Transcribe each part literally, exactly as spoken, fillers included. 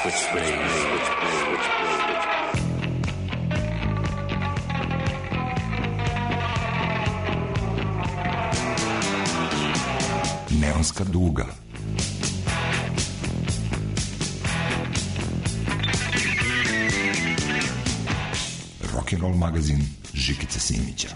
Switchblade, Switchblade, Switchblade. Neonska duga. Rock'n'roll magazin Žikice Simića.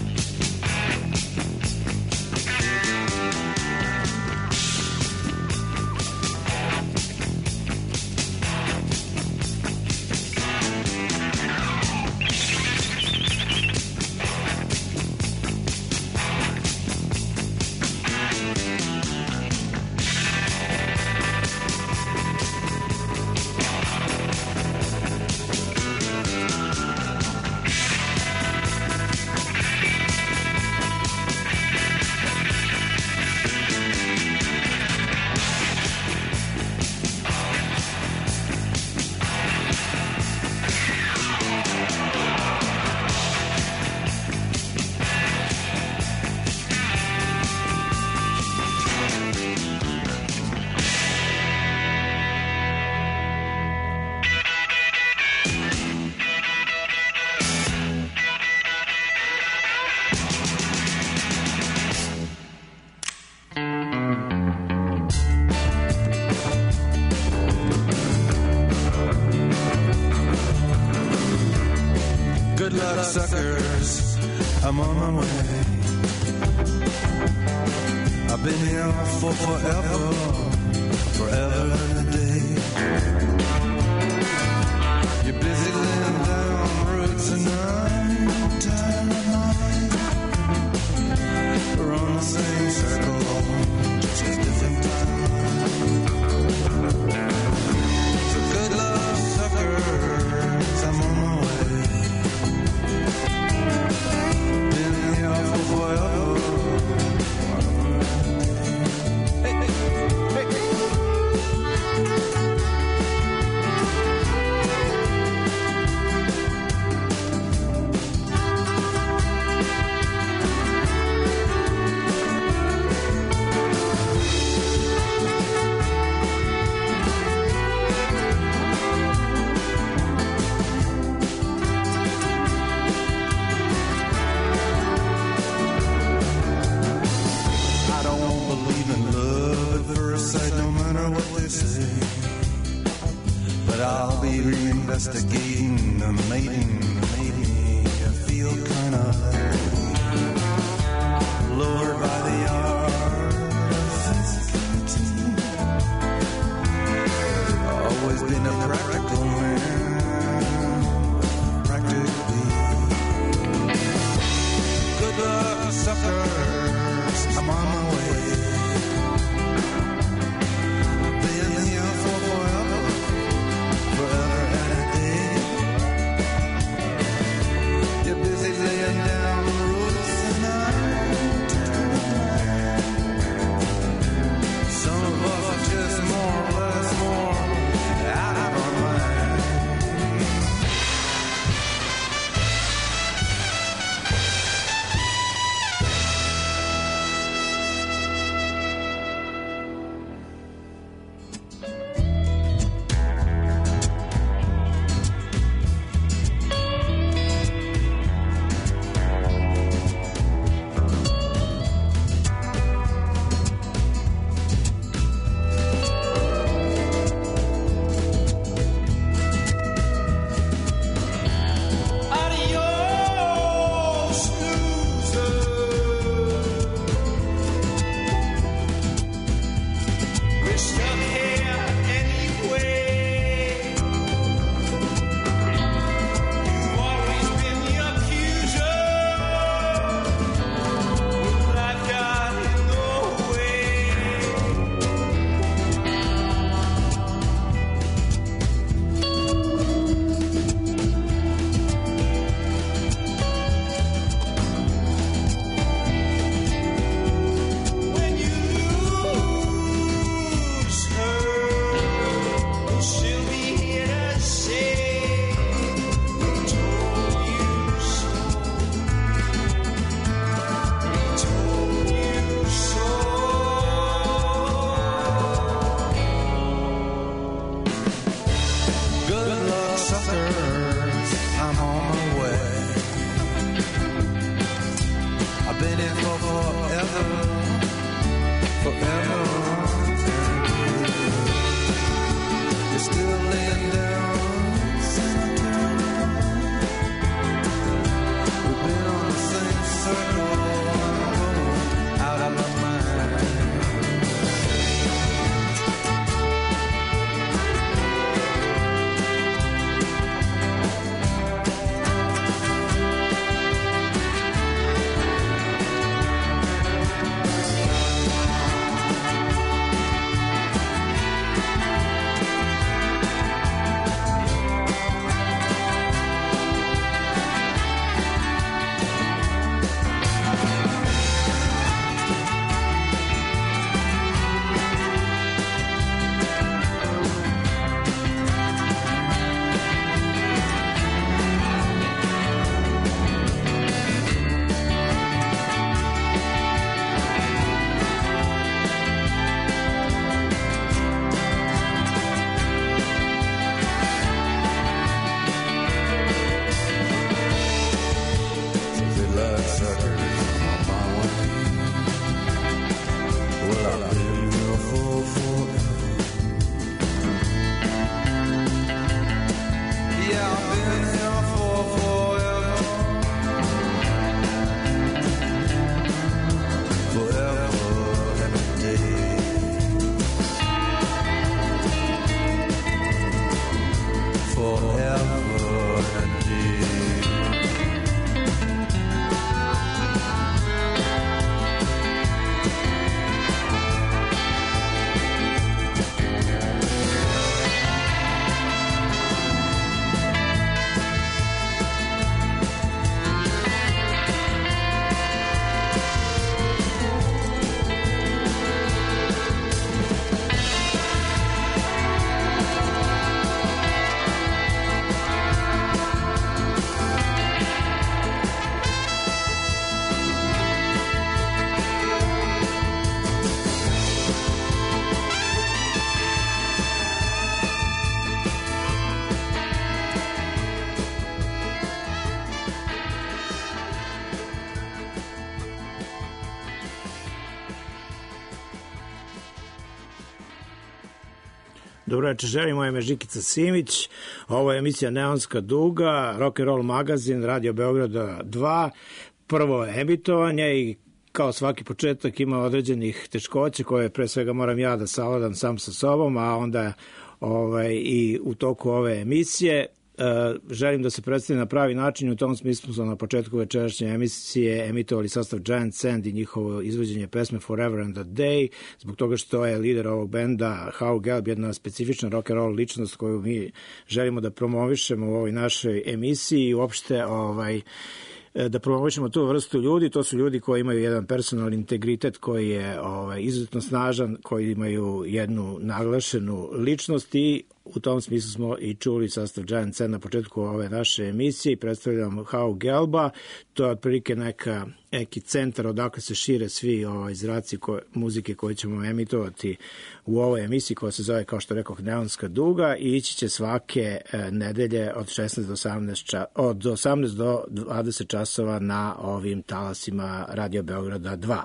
Suckers, I'm on my way. I've been here for forever, forever and a day. You're busy laying down roots and I'm tired of mine. We're on the same circle, just a different timeline. So good luck, suckers, I'm on my way. Investigating the mating, made me feel kind of lured by the art of physicality. Always been a practical man, practically. Good luck, suckers, I'm on my way. Been here for forever, forever and a day. stand for forever, forever. You're still laying down cemetery. We've been on the same circle, out of my mind. Dobro večer, želim, moje ime Žikica Simić, ovo je emisija Neonska duga, Rock and Roll magazin, Radio Beograda dva, prvo emitovanje i kao svaki početak ima određenih teškoća koje pre svega moram ja da savladam sam sa sobom, a onda ovaj, i u toku ove emisije. Želim da se predstavim na pravi način i u tom smislu smo na početku večerašnje emisije emitovali sastav Giant Sand i njihovo izvođenje pesme Forever and a Day, zbog toga što je lider ovog benda Hau Gelb jedna specifična rock and roll ličnost koju mi želimo da promovišemo u ovoj našoj emisiji i uopšte ovaj, da promovišemo tu vrstu ljudi. To su ljudi koji imaju jedan personalni integritet koji je ovaj, izuzetno snažan, koji imaju jednu naglašenu ličnost i u tom smislu smo i čuli sastav Giant Sand na početku ove naše emisije i predstavljamo Hau Gelba. To je otprilike neka, neki centar odakle se šire svi ovaj, zraci koje, muzike koje ćemo emitovati u ovoj emisiji koja se zove, kao što rekoh, Neonska duga i ići će svake e, nedelje od šesnaest do osamnaest, ča, od osamnaest do dvadeset časova na ovim talasima Radio Beograda dva.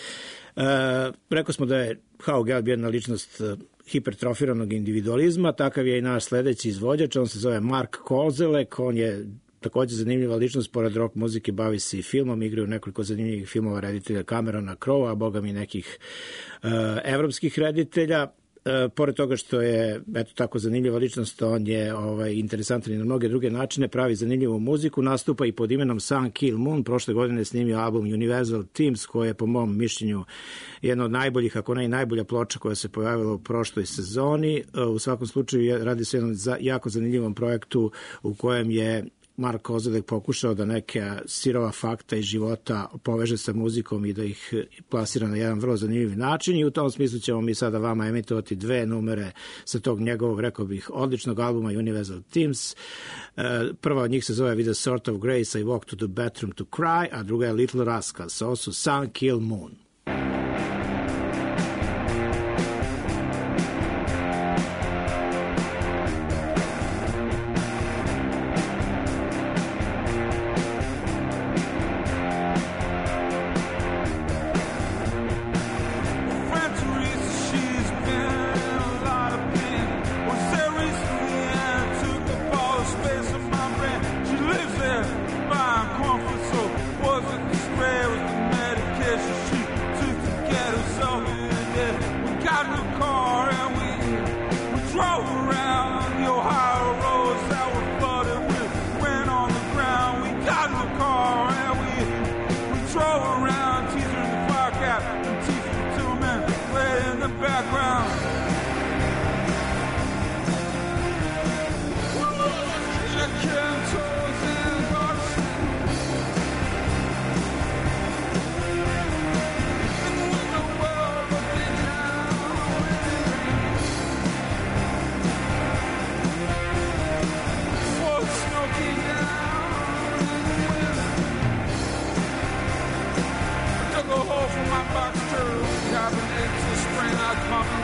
E, rekao smo da je Hau Gelb jedna ličnost hipertrofiranog individualizma, takav je i naš sledeći izvođač, on se zove Mark Kozelek, on je takođe zanimljiva ličnost, pored rock muzike bavi se i filmom, igraju nekoliko zanimljivih filmova reditelja Camerona Crowe, a boga mi nekih uh, evropskih reditelja. E, pored toga što je eto tako zanimljiva ličnost, on je ovaj, interesantan i na mnoge druge načine, pravi zanimljivu muziku, nastupa i pod imenom Sun Kill Moon. Prošle godine je snimio album Universal Teams, koji je po mom mišljenju jedna od najboljih, ako ne i najbolja ploča koja se pojavila u prošloj sezoni. E, u svakom slučaju radi se o jednom za, jako zanimljivom projektu u kojem je Mark Kozelek pokušao da neka sirova fakta iz života poveže sa muzikom i da ih plasira na jedan vrlo zanimljiv način i u tom smislu ćemo mi sada vama emitovati dve numere sa tog njegovog, rekao bih, odličnog albuma Universal Teams. Prva od njih se zove With a Sort of Grace I Walk to the Bathroom to Cry, a druga je Little Rascals, ovo su Sun Kill Moon.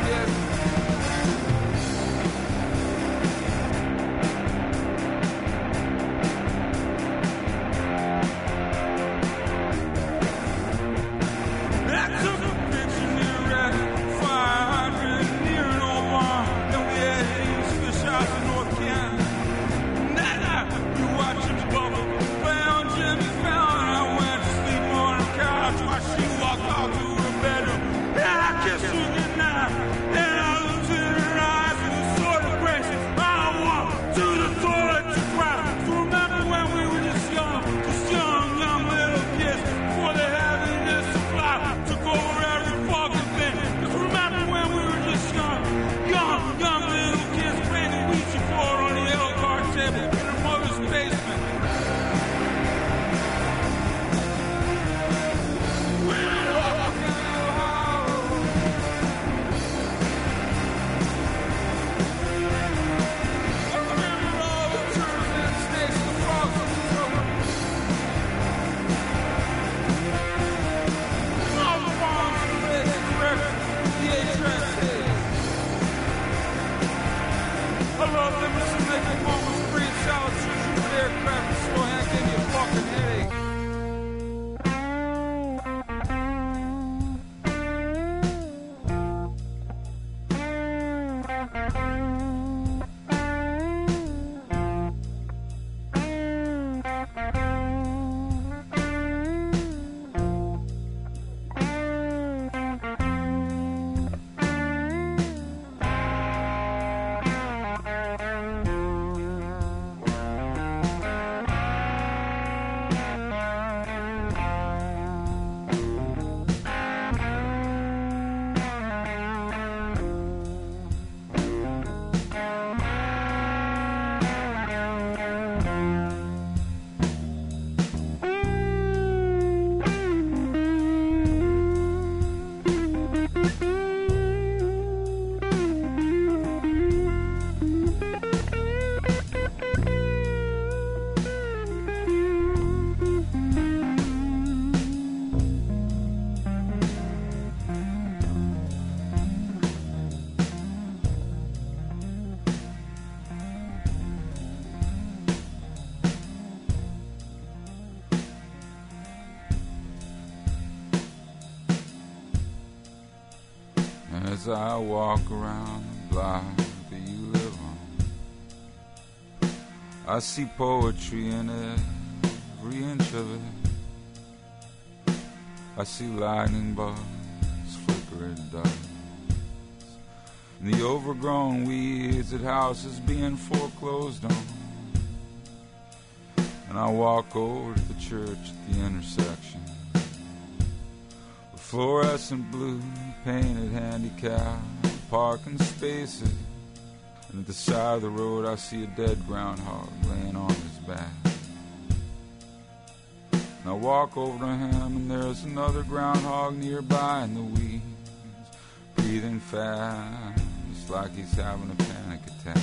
As I walk around the block that you live on, I see poetry in every inch of it. I see lightning bugs flicker at dusk, and the overgrown weeds at houses being foreclosed on. And I walk over to the church at the intersection, with fluorescent blue painted handicap parking spaces, and at the side of the road I see a dead groundhog laying on his back. And I walk over to him, and there's another groundhog nearby in the weeds, breathing fast like he's having a panic attack.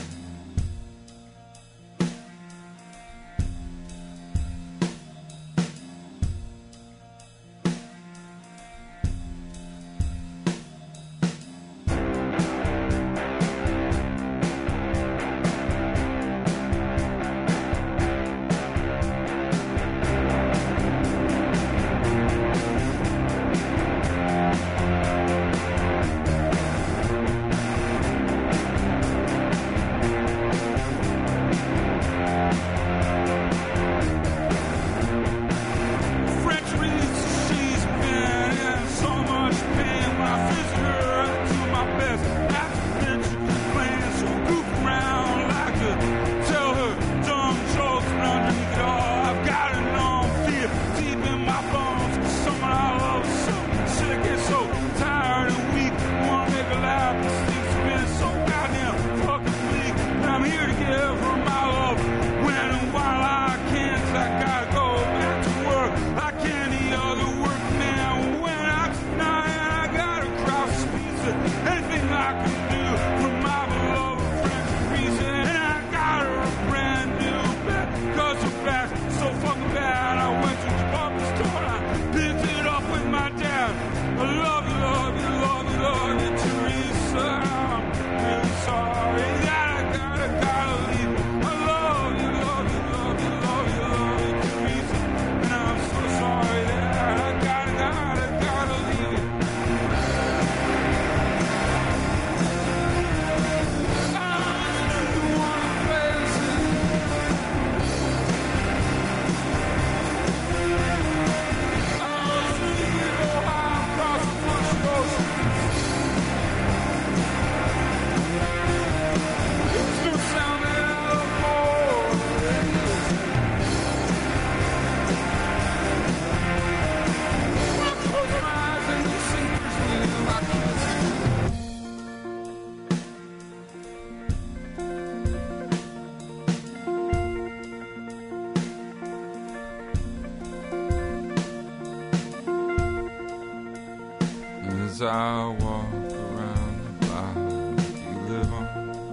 as I walk around the block you live on.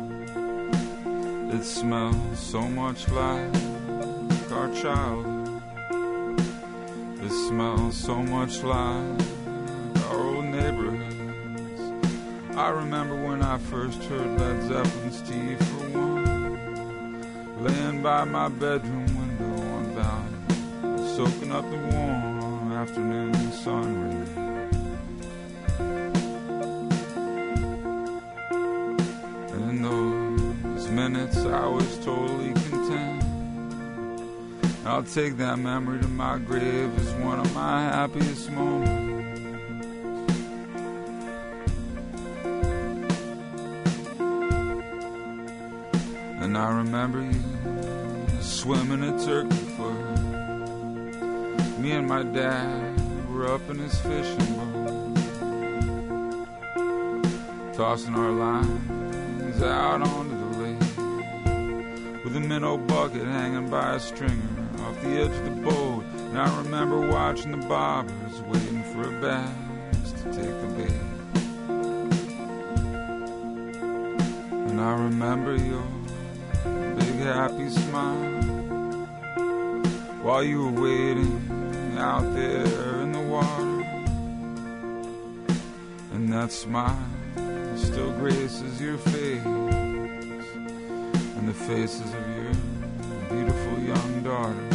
It smells so much like our childhood. It smells so much like our old neighborhoods. I remember when I first heard Led Zeppelin's Tea for One, laying by my bedroom window on Valley, soaking up the warm afternoon sun rays. And in those minutes I was totally content. I'll take that memory to my grave as one of my happiest moments. And I remember you swimming at Turkey Foot. Me and my dad were up in his fishing boat, tossing our lines out onto the lake, with a minnow bucket hanging by a stringer off the edge of the boat. And I remember watching the bobbers waiting for a bass to take the bait. And I remember your big happy smile while you were waiting out there in the water. And that smile still graces your face and the faces of your beautiful young daughter.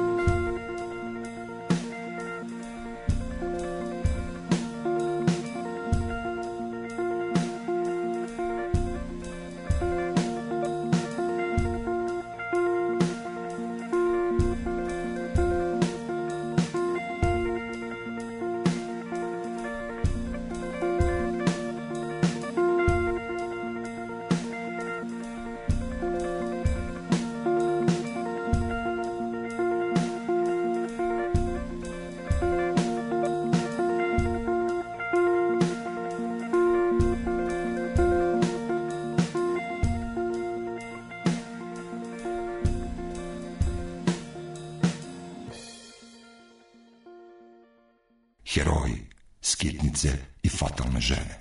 Heroji, skitnice i fatalne žene.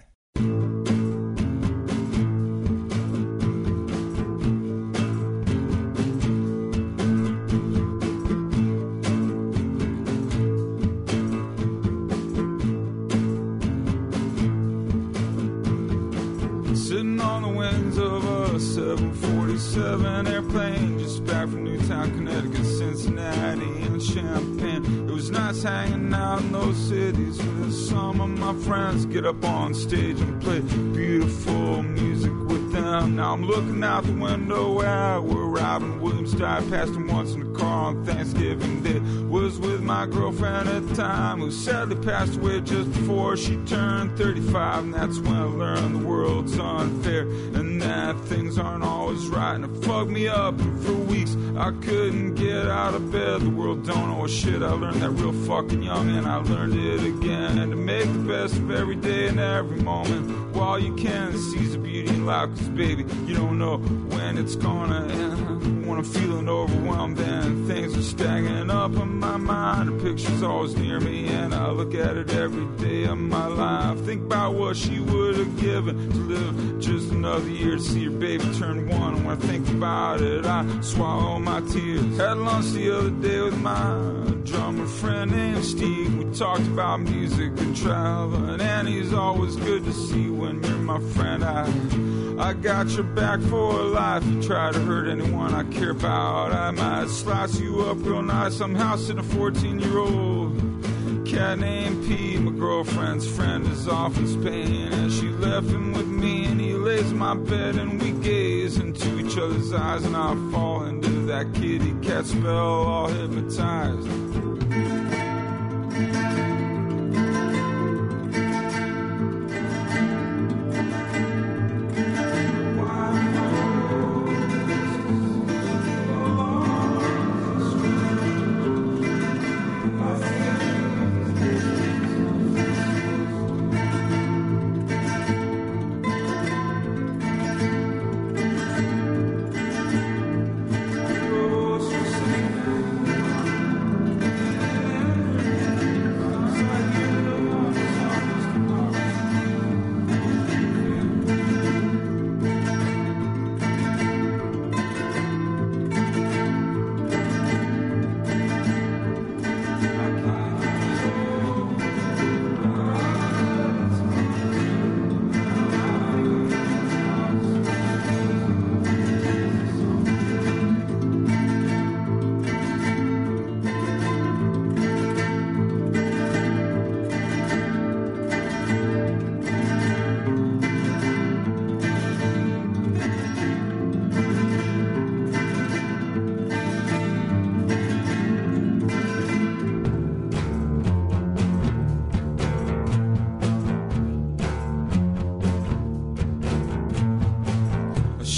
Sitting on the wings of a seven forty-seven airplane, just back from Newtown, Connecticut, Cincinnati, and Champaign. It was nice hanging out in those cities with some of my friends. Get up on stage and play beautiful music with them. Now I'm looking out the window at where Robin Williams died. Passed him once in the car on Thanksgiving Day. Was with my girlfriend at the time, who sadly passed away just before she turned thirty-five. And that's when I learned the world's unfair and that things aren't always right. And it fucked me up, and for weeks I couldn't get out of bed. The world don't know a shit. I learned that real fucking young, and I learned it again. And to make the best of every day and every moment while you can, seize the beauty in life, cause baby, you don't know when it's gonna end. When I'm feeling overwhelmed and things are stacking up in my mind, the picture's always near me and I look at it every day of my life. Think about what she would have given to live just another year to see her baby turn one. And when I think about it, I swallow my tears. Had lunch the other day with my drummer friend named Steve. We talked about music and travel, and he's always good to see when you're my friend. I I got your back for life. You try to hurt anyone I care about, I might slice you up real nice. I'm housing a fourteen-year-old cat named P. My girlfriend's friend is off in Spain, and she left him with me, and he lays in my bed, and we gaze into each other's eyes, and I fall into that kitty cat spell, all hypnotized.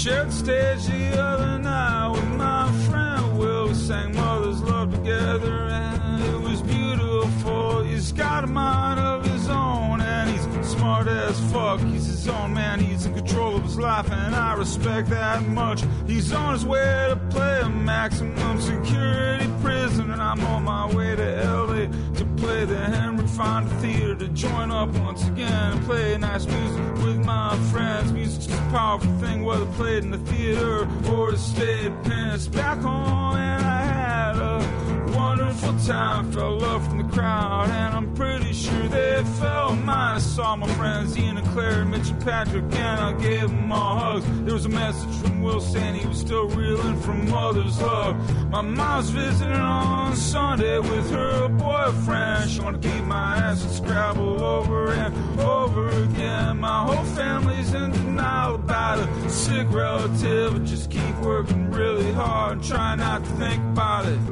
shared stage the other night with my friend Will. We sang Mother's Love together and it was beautiful. He's got a mind of his own and he's smart as fuck. He's his own man, he's in control of his life and I respect that much. He's on his way to play a maximum security prison and I'm on my way to L A to play the Henry Fonda Theater, to join up once again and play nice music with my friends. Music's just a powerful thing, whether played in the theater or the state pens. Back home and I had a wonderful time, felt love from the crowd and I'm pretty sure they felt mine. I saw my friends Ian and Claire, Mitch and Patrick and I gave them all hugs. There was a message from Will saying he was still reeling from mother's love. My mom's visiting on Sunday with her boyfriend. She wanna keep my ass and Scrabble over and over again. My whole family's in denial about a sick relative, but just keep working really hard and try not to think about it.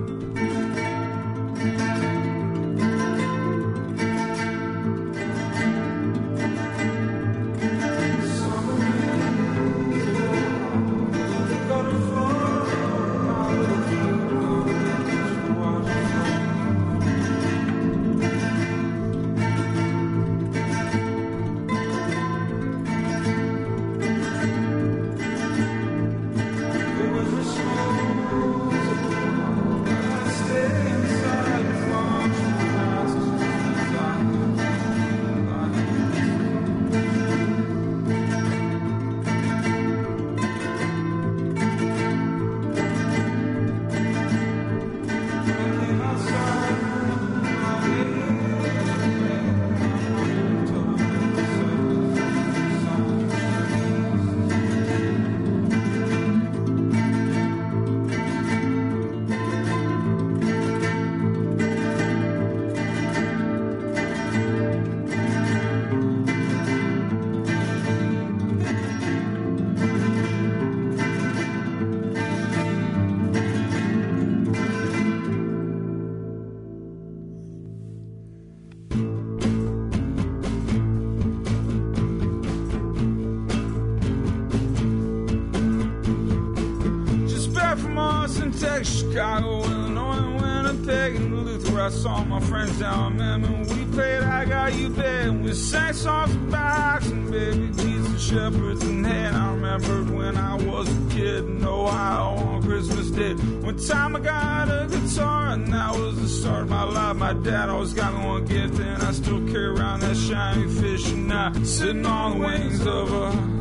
Chicago, Illinois, Winnipeg, and Duluth, where I saw my friends down Memphis. We played I Got You Babe, and we sang songs about boxing, baby, Jesus, shepherds, and hay. And I remembered when I was a kid in Ohio on Christmas Day. One time I got a guitar, and that was the start of my life. My dad always got me one gift, and I still carry around that shiny fish. And now, sitting on the wings of a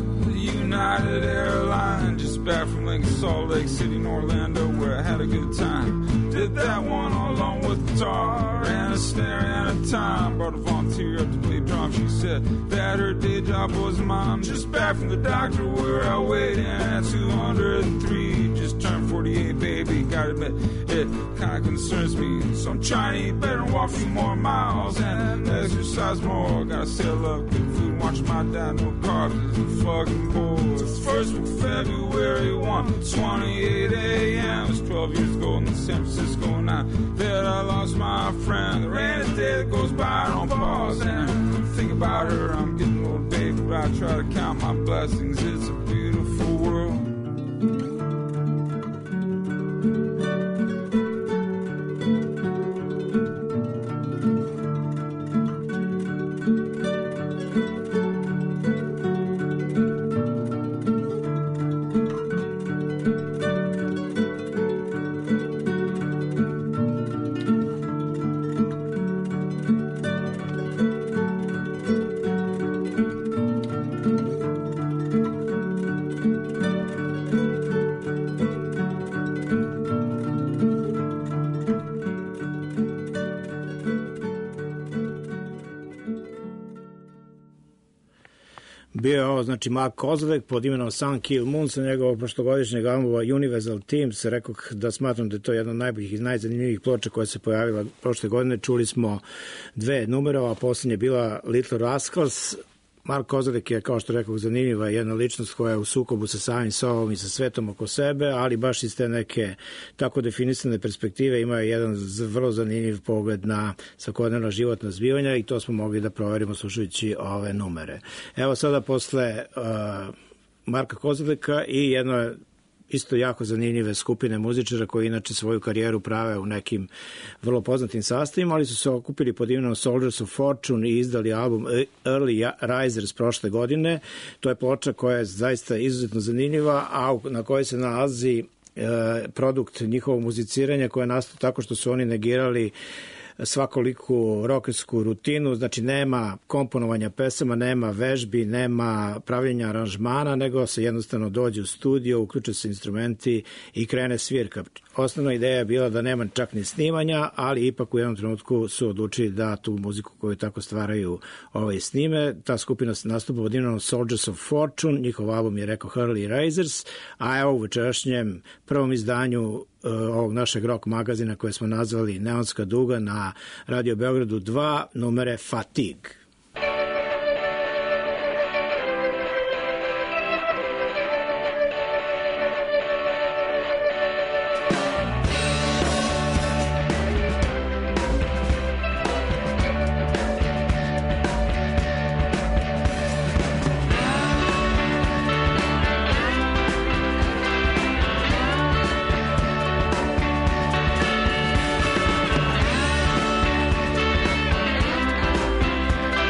United Airlines, just back from Lincoln, Salt Lake City, and Orlando, where I had a good time. Did that one all along with guitar and a snare and a time. Brought a volunteer up to play drums. She said that her day job was mom. Just back from the doctor where I weighed in at two hundred three. Just turned forty-eight, baby. Gotta admit, it kinda concerns me. So I'm trying to eat better and walk a few more miles and exercise more. Gotta say I love good food and watch my dad. No carbs, it's a fucking bore. It's first week of February first, twenty-eight a.m. It was twelve years ago in San Francisco night that I lost my friend. The rainy day that goes by, I don't pause and think about her. I'm getting old, baby, but I try to count my blessings. It's a beautiful world. Bio je ovo, znači, Mark Kozlek pod imenom Sun Kill Moon sa njegovog prošlogodišnjeg albuma Universal Teams. Rekao da smatram da je to jedna od najboljih i najzanimljivih ploča koja se pojavila prošle godine. Čuli smo dve numerova, a posljednje je bila Little Rascals. Mark Kozlek je, kao što rekao, zanimljiva jedna ličnost koja je u sukobu sa samim sobom i sa svetom oko sebe, ali baš iz te neke tako definisane perspektive ima jedan vrlo zanimljiv pogled na svakodnevno životna zbivanja i to smo mogli da proverimo slušajući ove numere. Evo sada posle uh, Marka Kozleka i jedno isto jako zanimljive skupine muzičara koji inače svoju karijeru prave u nekim vrlo poznatim sastavima, ali su se okupili pod imenom Soldiers of Fortune i izdali album Early Risers prošle godine. To je ploča koja je zaista izuzetno zanimljiva, a na kojoj se nalazi e, produkt njihovog muziciranja koja je nastao tako što su oni negirali svakoliku rokersku rutinu, znači nema komponovanja pesama, nema vežbi, nema pravljenja aranžmana, nego se jednostavno dođe u studio, uključe se instrumenti i krene svirka. Osnovna ideja je bila da nema čak ni snimanja, ali ipak u jednom trenutku su odlučili da tu muziku koju tako stvaraju ovaj snime. Ta skupina se nastupa pod imenom Soldiers of Fortune, njihov album je rekao Early Risers, a evo u večerašnjem prvom izdanju ovog našeg rock magazina koje smo nazvali Neonska duga na Radio Beogradu dva, numere Fatigue. Thank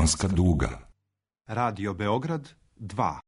neonska duga. Radio Beograd dva.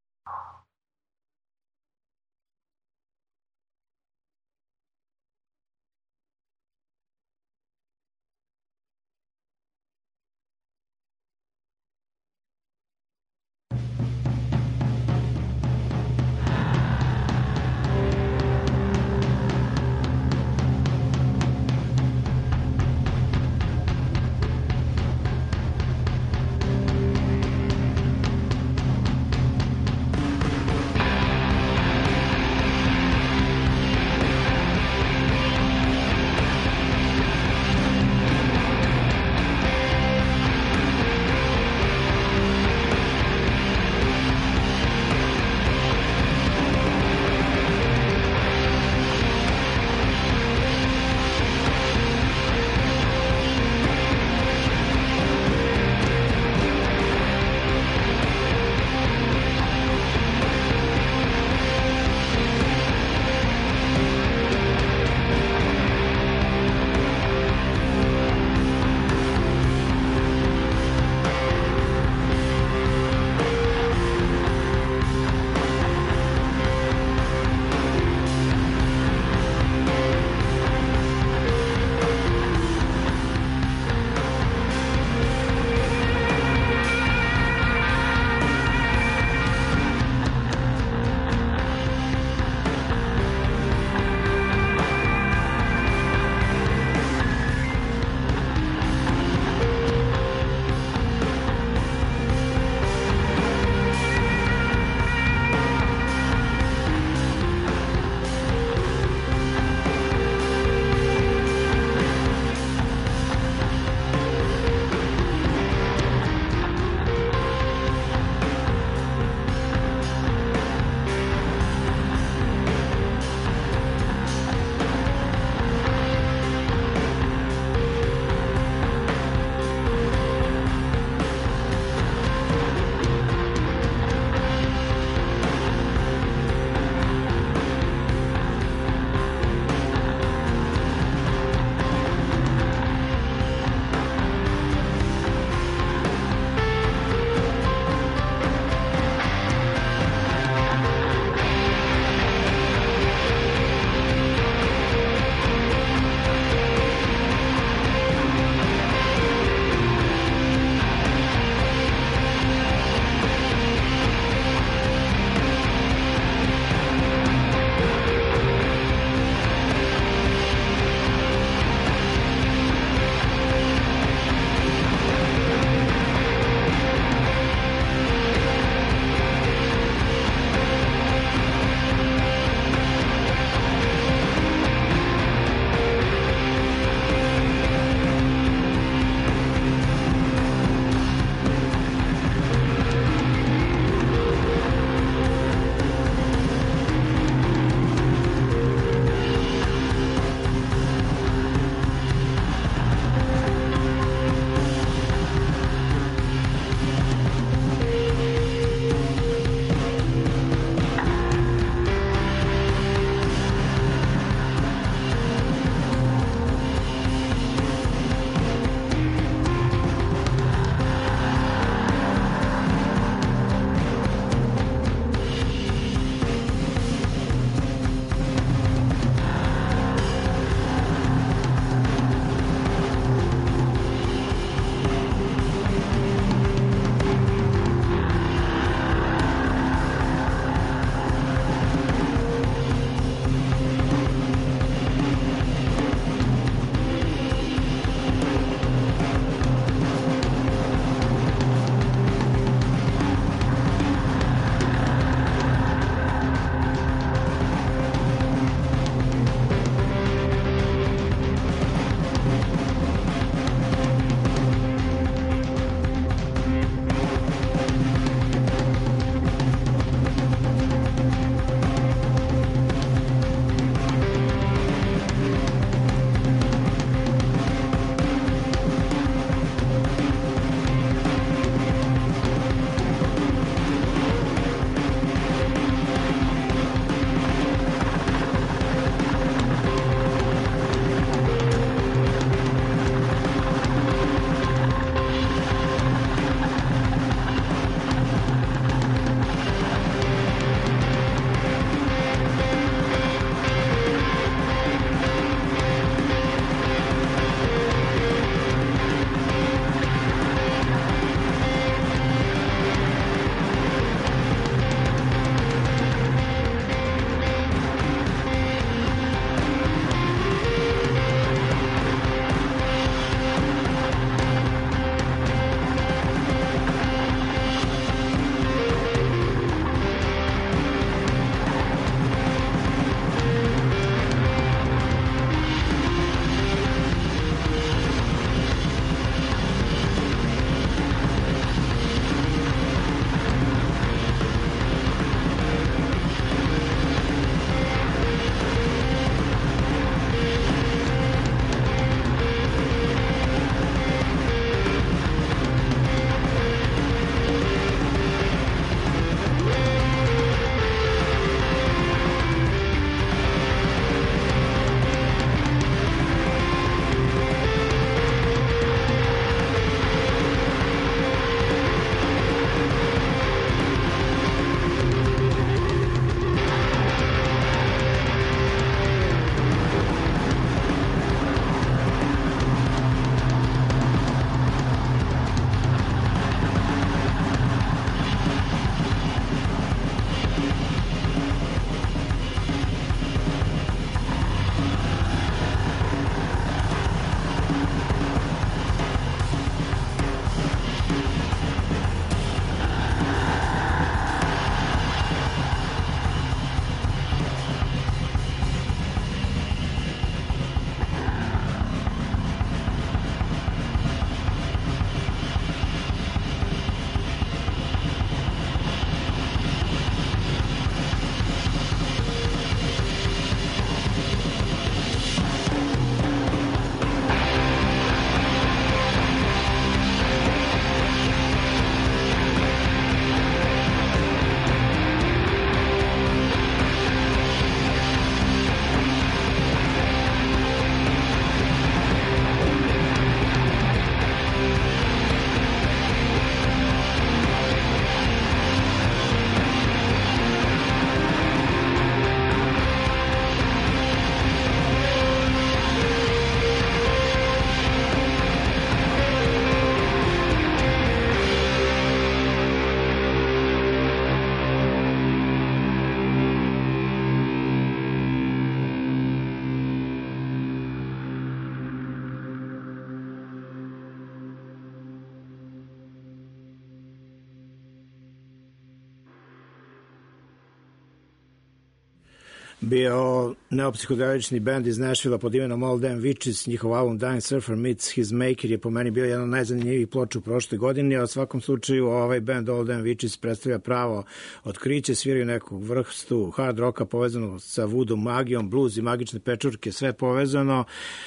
bio neopsihodelični bend iz Nashvilla pod imenom All Them Witches. Njihov album Dying Surfer Meets His Maker je po meni bio jedan od najzanimljivijih ploča u prošle godini, a u svakom slučaju ovaj bend All Them Witches predstavlja pravo otkriće, sviraju nekog vrstu hard rocka povezanog sa voodoo magijom, blues i magične pečurke, sve povezano.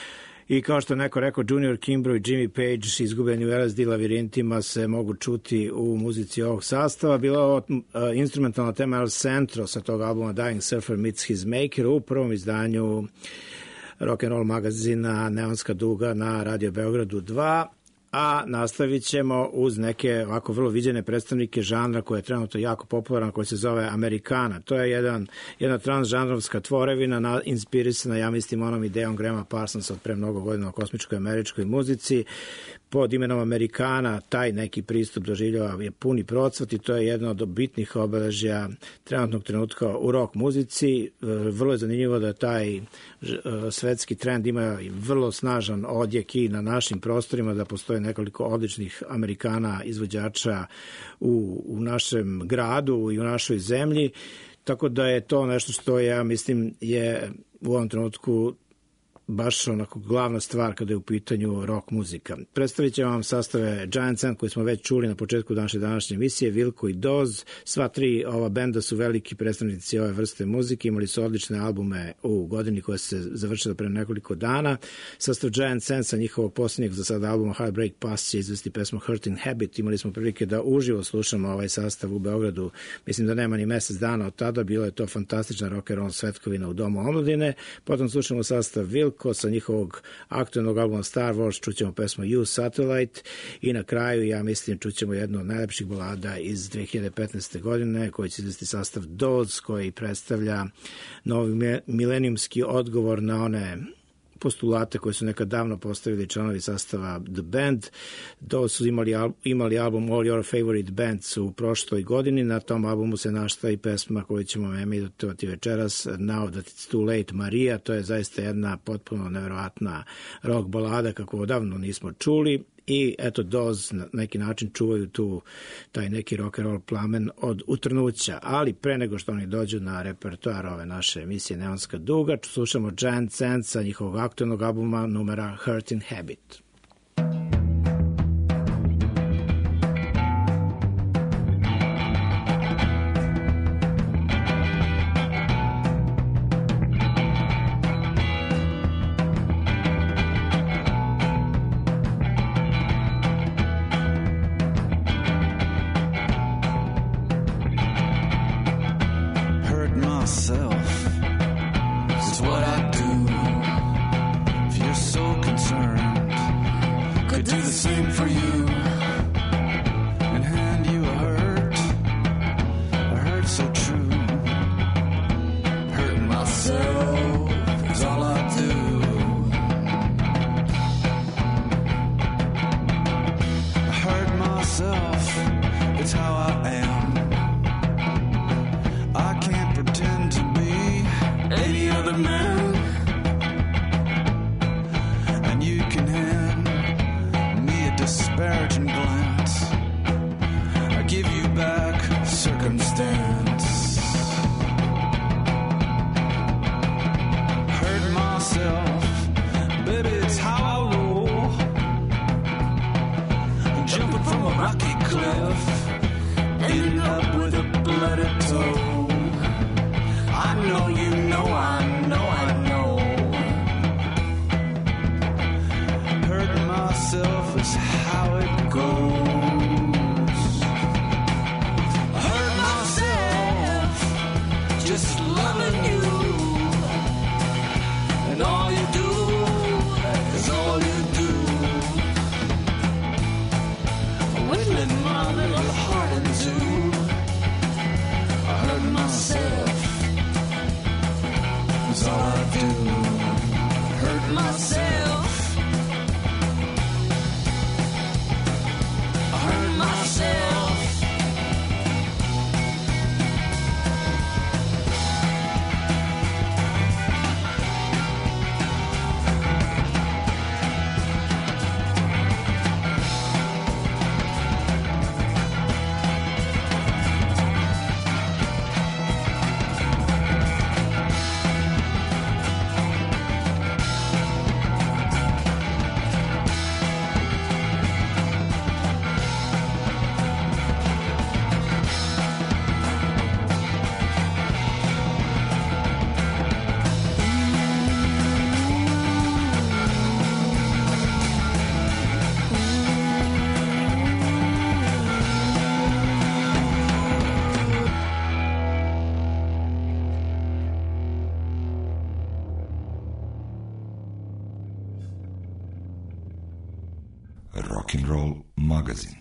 I kao što neko rekao, Junior Kimbrough i Jimmy Page izgubljeni u L S D lavirintima se mogu čuti u muzici ovog sastava. Bila je ovo uh, instrumentalna tema El Centro sa tog albuma Dying Surfer Meets His Maker u prvom izdanju rock and roll magazina Neonska duga na Radio Beogradu dva. A nastavit ćemo uz neke ovako vrlo viđene predstavnike žanra koja je trenutno jako popularan, koji se zove Amerikana. To je jedan, jedna transžanrovska tvorevina na, inspirisana, ja mislim, onom idejom Grahama Parsonsa od pre mnogo godina o kosmičkoj američkoj muzici. Pod imenom Amerikana taj neki pristup doživljava je puni procvat i to je jedno od bitnih obeležja trenutnog trenutka u rock muzici. Vrlo je zanimljivo da taj svetski trend ima vrlo snažan odjek i na našim prostorima, da postoje nekoliko odličnih Amerikana izvođača u, u našem gradu i u našoj zemlji, tako da je to nešto što ja mislim je u ovom trenutku baš onako glavna stvar kada je u pitanju rock muzika. Predstavit ćemo vam sastave Giant Sand koji smo već čuli na početku današnje današnje emisije, Wilco i Doz. Sva tri ova benda su veliki predstavnici ove vrste muzike, imali su odlične albume u godini koja se završila pre nekoliko dana. Sastav Giant Sand sa njihovog posljednjeg za sada albuma Heartbreak Pass će izvesti pesmu Hurting Habit. Imali smo prilike da uživo slušamo ovaj sastav u Beogradu, mislim da nema ni mesec dana od tada, bilo je to fantastična rock and roll svetkovina u Domu omladine. Potom slušamo sastav Wilco sa njihovog aktualnog albuma Star Wars, čućemo pesmu You Satellite i na kraju, ja mislim, čućemo jednu od najlepših balada iz dve hiljade petnaeste. godine koji će izvesti sastav Doz, koji predstavlja novi milenijumski odgovor na one postulate koje su nekad davno postavili članovi sastava The Band. Do su imali, imali album All Your Favorite Bands u prošloj godini. Na tom albumu se našla i pesma koju ćemo emitovati večeras, Now That It's Too Late, Maria. To je zaista jedna potpuno nevjerovatna rock balada kako odavno nismo čuli. I eto, Doz na neki način čuvaju tu taj neki rock and roll plamen od utrnuća. Ali pre nego što oni dođu na repertoar ove naše emisije Neonska duga, slušamo Giant Sand sa njihovog aktualnog albuma numera Hurting Habit. Rock'n'Roll magazin.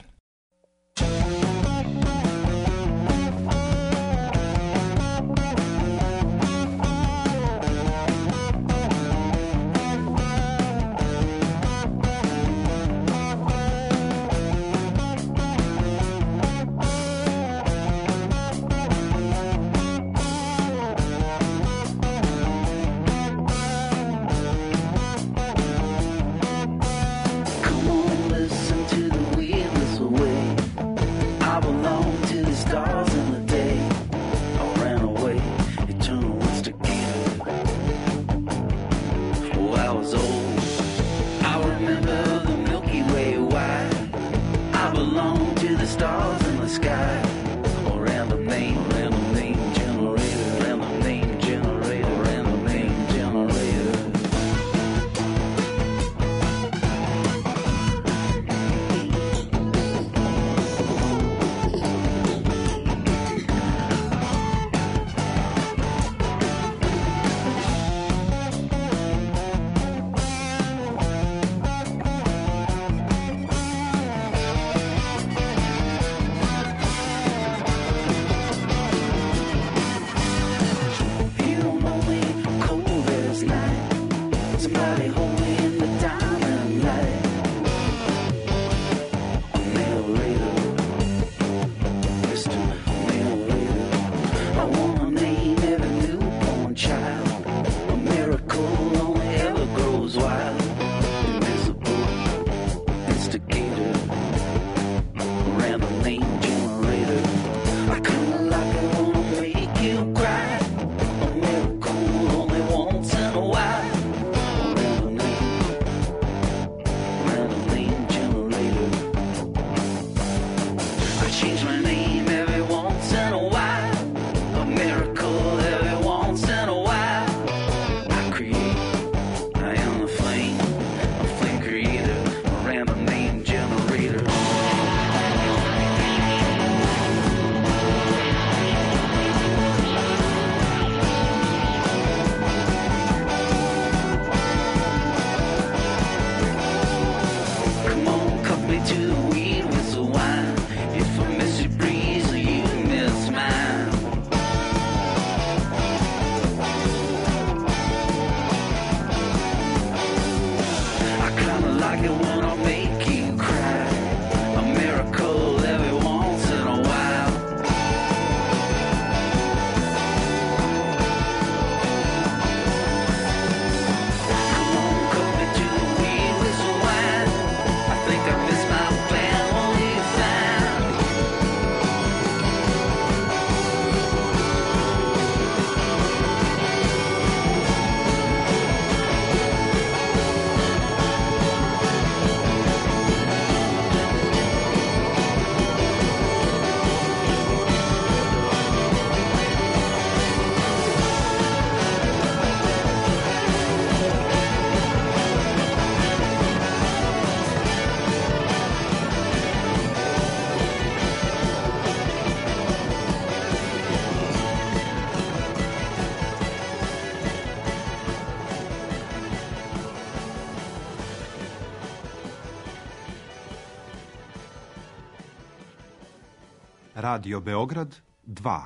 Radio Beograd dva.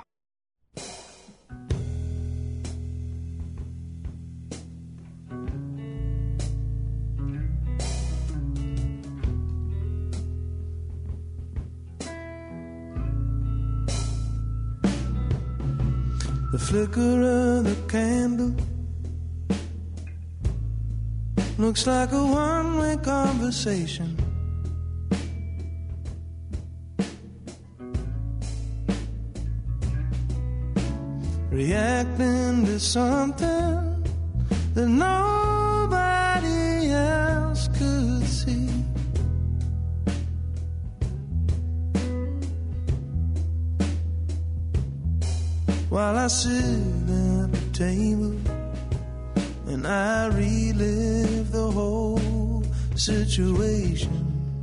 The flicker of the candle looks like a one-way conversation. Reacting to something that nobody else could see. While I sit at the table and I relive the whole situation.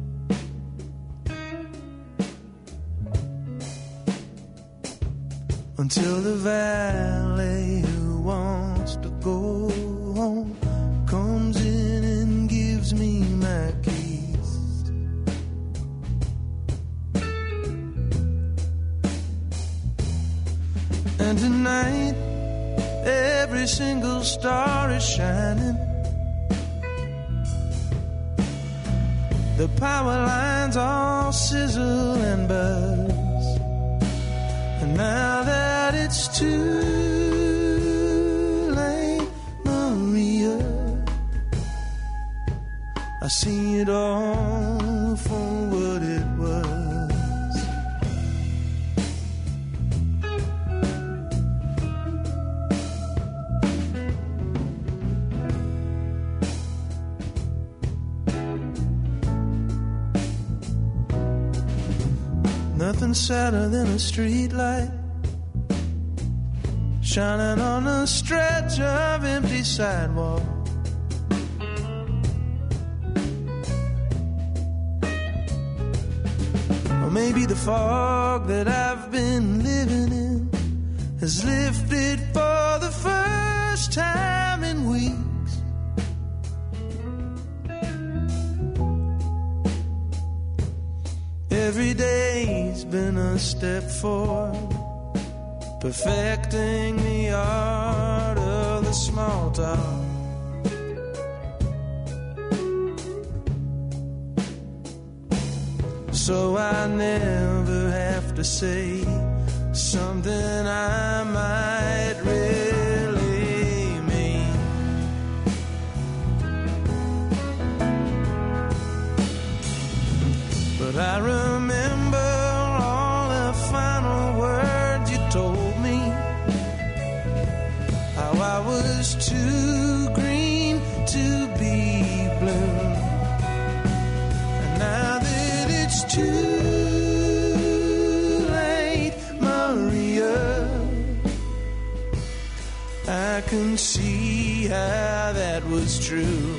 Until the valet who wants to go home comes in and gives me my keys. And tonight every single star is shining. The power lines all sizzle and buzz. And now that it's too late, Maria, I see it all for what it was. Nothing sadder than a street light shining on a stretch of empty sidewalk. Or maybe the fog that I've been living in has lifted for the first time in weeks. Every day's been a step forward, perfecting the art of the small talk. So I never have to say something I might really mean. But I remember all the final words you told me, how I was too green to be blue. And now that it's too late, Maria, I can see how that was true.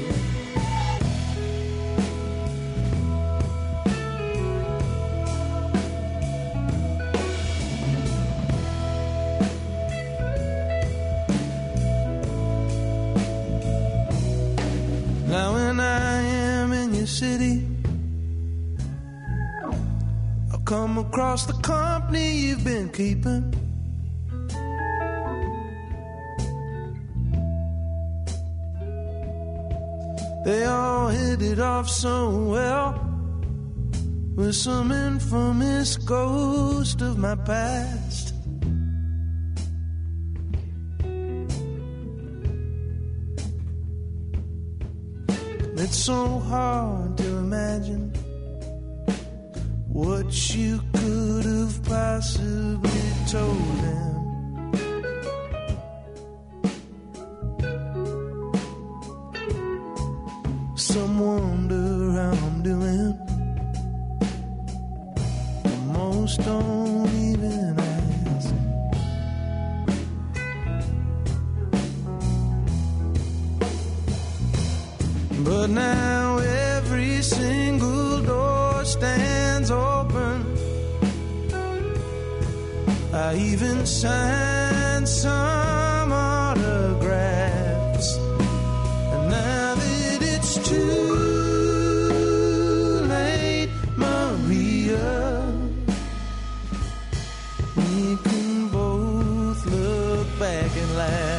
Now when I am in your city, I'll come across the company you've been keeping. They all hit it off so well with some infamous ghost of my past. It's so hard to imagine what you could have possibly told them. Some wonder how I'm doing, but most don't even ask. But now every single door stands open. I even signed some autographs. And now that it's too late, Maria, we can both look back and laugh.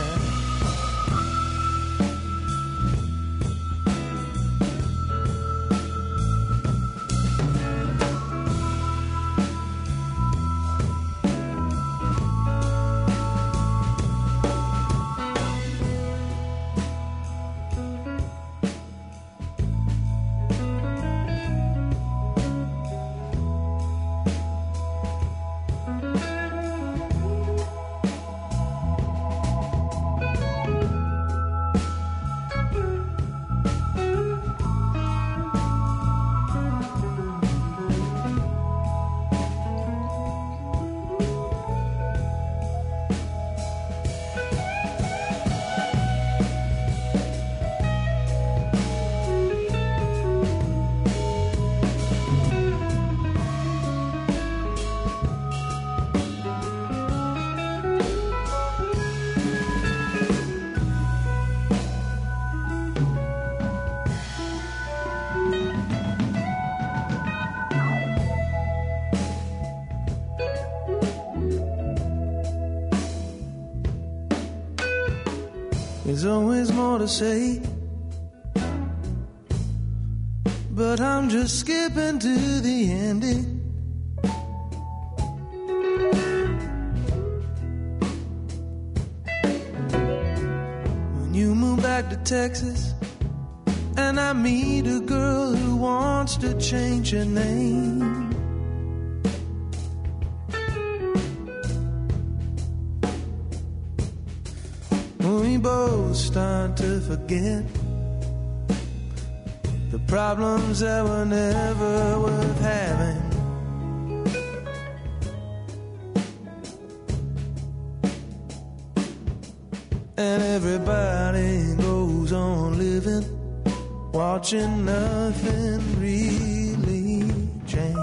There's always more to say, but I'm just skipping to the ending. When you move back to Texas and I meet a girl who wants to change her name, we both start to forget the problems that were never worth having. And everybody goes on living, watching nothing really change.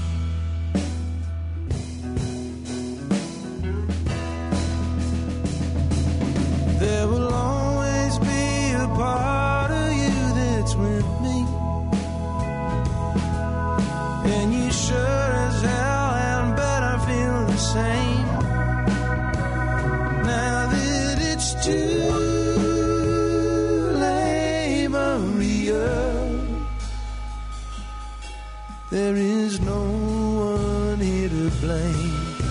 There will always be a part of you that's with me, and you sure as hell had better feel the same. Now that it's too laborious, there is no one here to blame.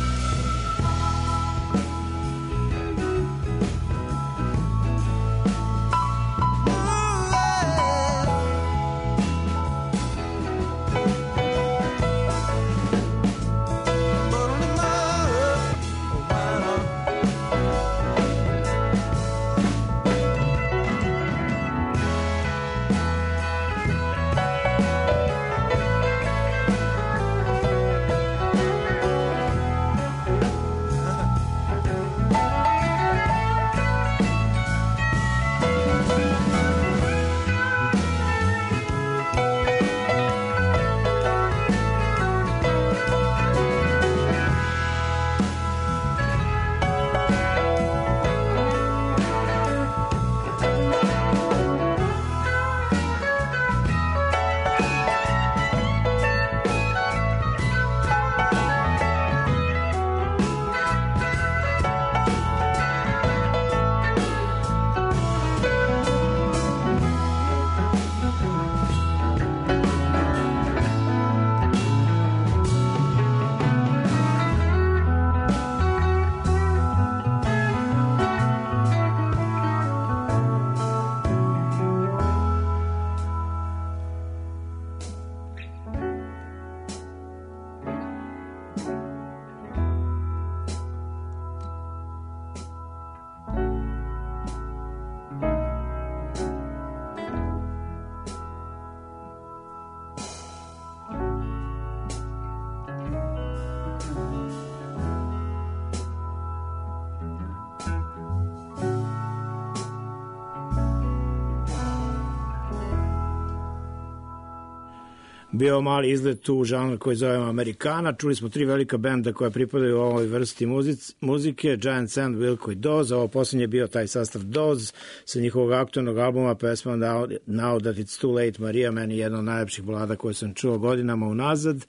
bio mali izlet u žanr koji zovemo Amerikana. Čuli smo tri velika benda koja pripadaju ovoj vrsti muzic, muzike, Giant Sand, Wilco i Doz. Ovo posljednje je bio taj sastav Doz sa njihovog aktualnog albuma pesma Now, Now That It's Too Late Maria, meni jedna od najlepših balada koje sam čuo godinama unazad.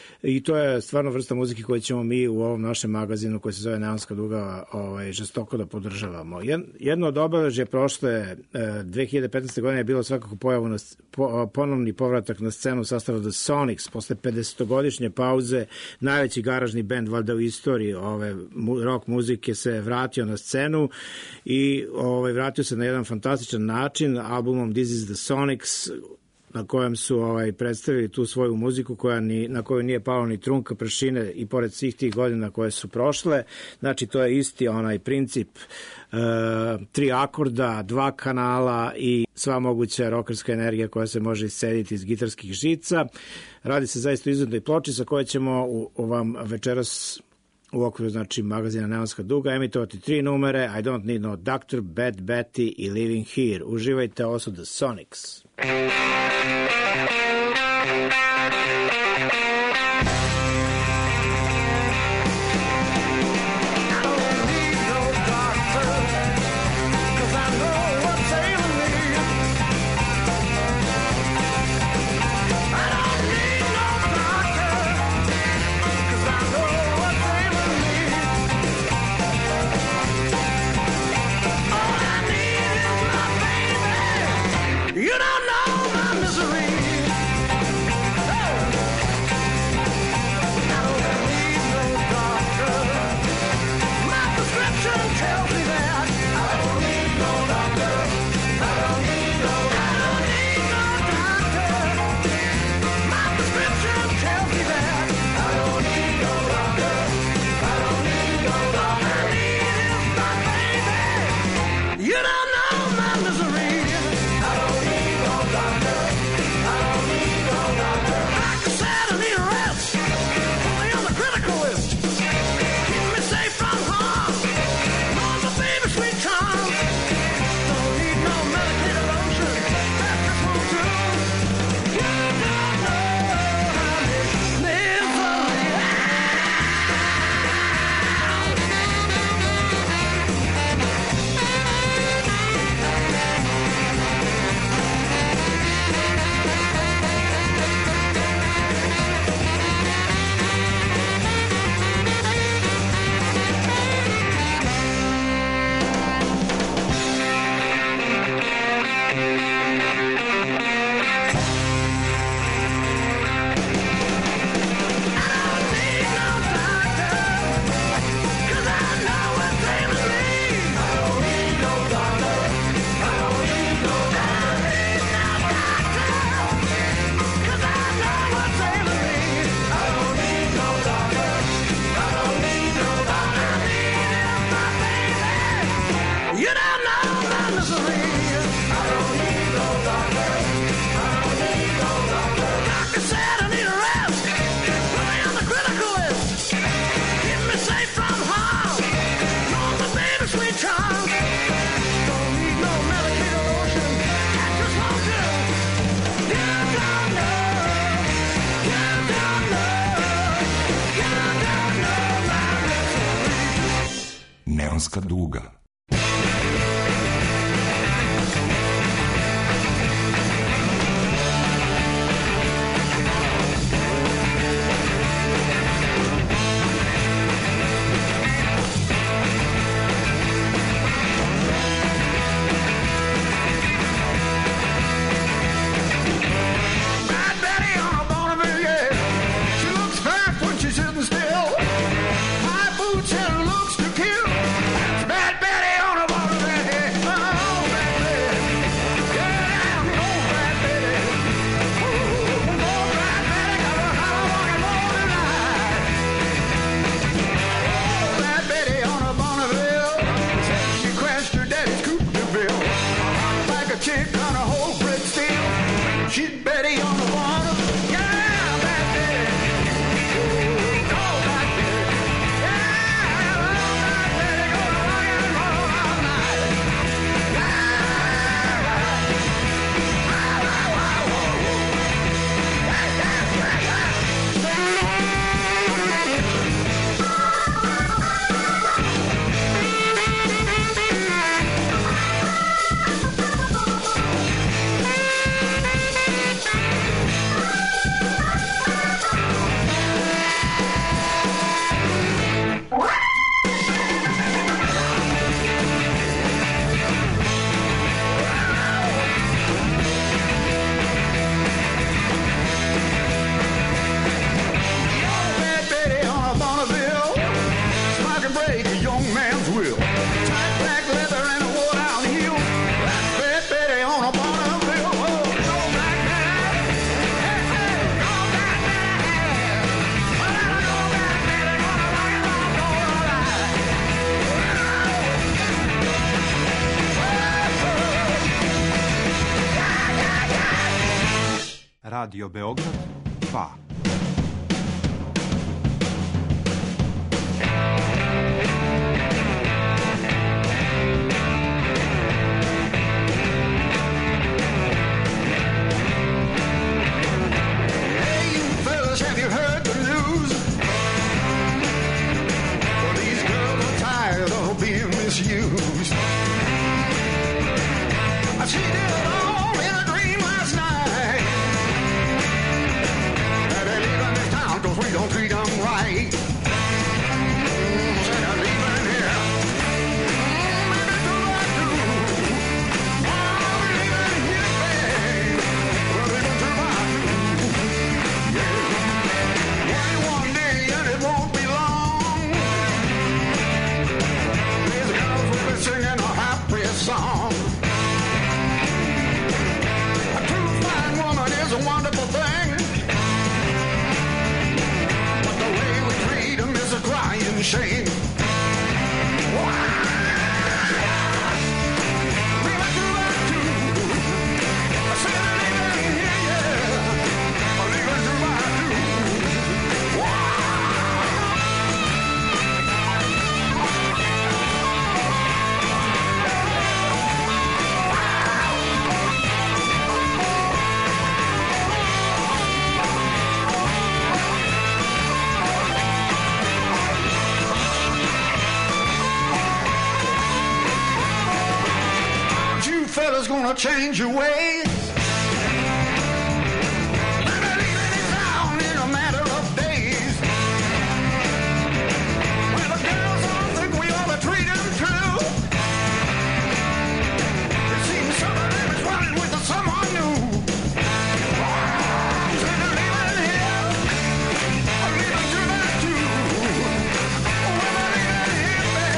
I to je stvarno vrsta muzike koju ćemo mi u ovom našem magazinu koji se zove Neonska duga ovaj, žestoko da podržavamo. Jedno od obeležja prošle dve hiljade petnaeste. godine je bilo svakako pojavu na, po, ponovni povratak na scenu sastava The Sonics. Posle pedesetogodišnje pauze najveći garažni bend valjda u istoriji ove rock muzike se vratio na scenu i ovaj, vratio se na jedan fantastičan način albumom This is the Sonics, na kojem su ovaj, predstavili tu svoju muziku koja ni, na koju nije palo ni trunka prašine i pored svih tih godina koje su prošle. Znači, to je isti onaj princip e, tri akorda, dva kanala i sva moguća rokerska energija koja se može iscediti iz gitarskih žica. Radi se zaista o izvednoj ploči sa koje ćemo u, u vam večeras u okviru, znači, magazina Neonska duga emitovati tri numere I Don't Need No Doctor, Bad Betty i Living Here. Uživajte, ovo su The Sonics. All I need Neonska duga. Radio Beograd dva. Gonna change your ways.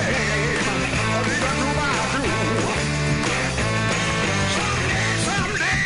Someday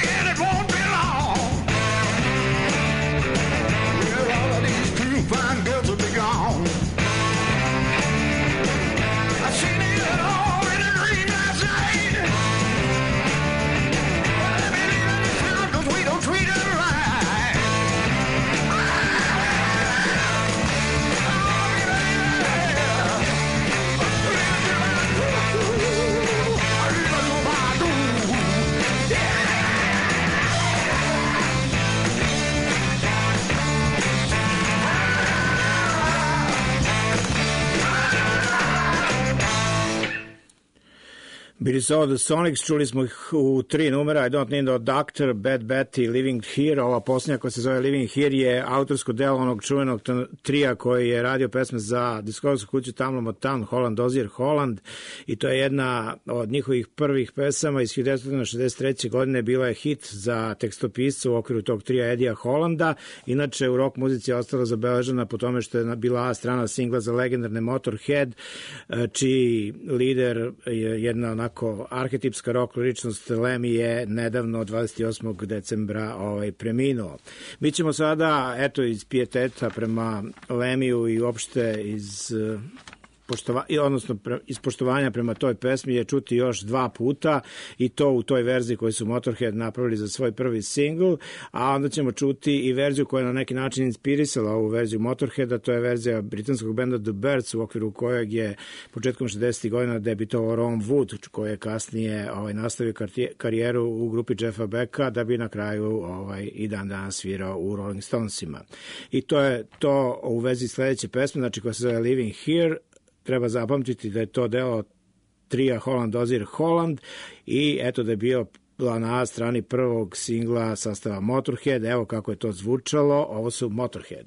Bili su ovo The Sonics, čuli smo ih u tri numera, I Don't Need a Doctor, Bad Betty, Living Here. Ova posljednja koja se zove Living Here je autorsko delo onog čuvenog trija koji je radio pesme za diskografsku kuću Tamla Motown, Holland Dozier Holland, i to je jedna od njihovih prvih pesama iz hiljadu devetsto šezdeset treće. godine, bila je hit za tekstopisca u okviru tog trija Edija Hollanda. Inače u rock muzici je ostala zabeležena po tome što je bila A strana singla za legendarne Motorhead, čiji lider je jedna onako arhetipska rock ličnost Lemmy je nedavno dvadeset osmog decembra ovaj, preminuo. Mi ćemo sada, eto, iz pijeteta prema Lemmiju i uopšte iz poštova, odnosno pre, iz poštovanja prema toj pesmi je čuti još dva puta, i to u toj verziji koju su Motorhead napravili za svoj prvi singl, a onda ćemo čuti i verziju koja je na neki način inspirisala ovu verziju Motorheada. To je verzija britanskog benda The Byrds, u okviru kojeg je početkom šezdesetih godina debitovao Ron Wood, koji je kasnije ovaj, nastavio karijeru u grupi Jeffa Becka, da bi na kraju ovaj, i dan danas svirao u Rolling Stonesima. I to je to u vezi sledeće pesme, znači koja se zove Living Here. Treba zapamtiti da je to deo trija Holland Dozier Holland, i eto da je bio na A strani prvog singla sastava Motorhead. Evo kako je to zvučalo. Ovo su Motorhead.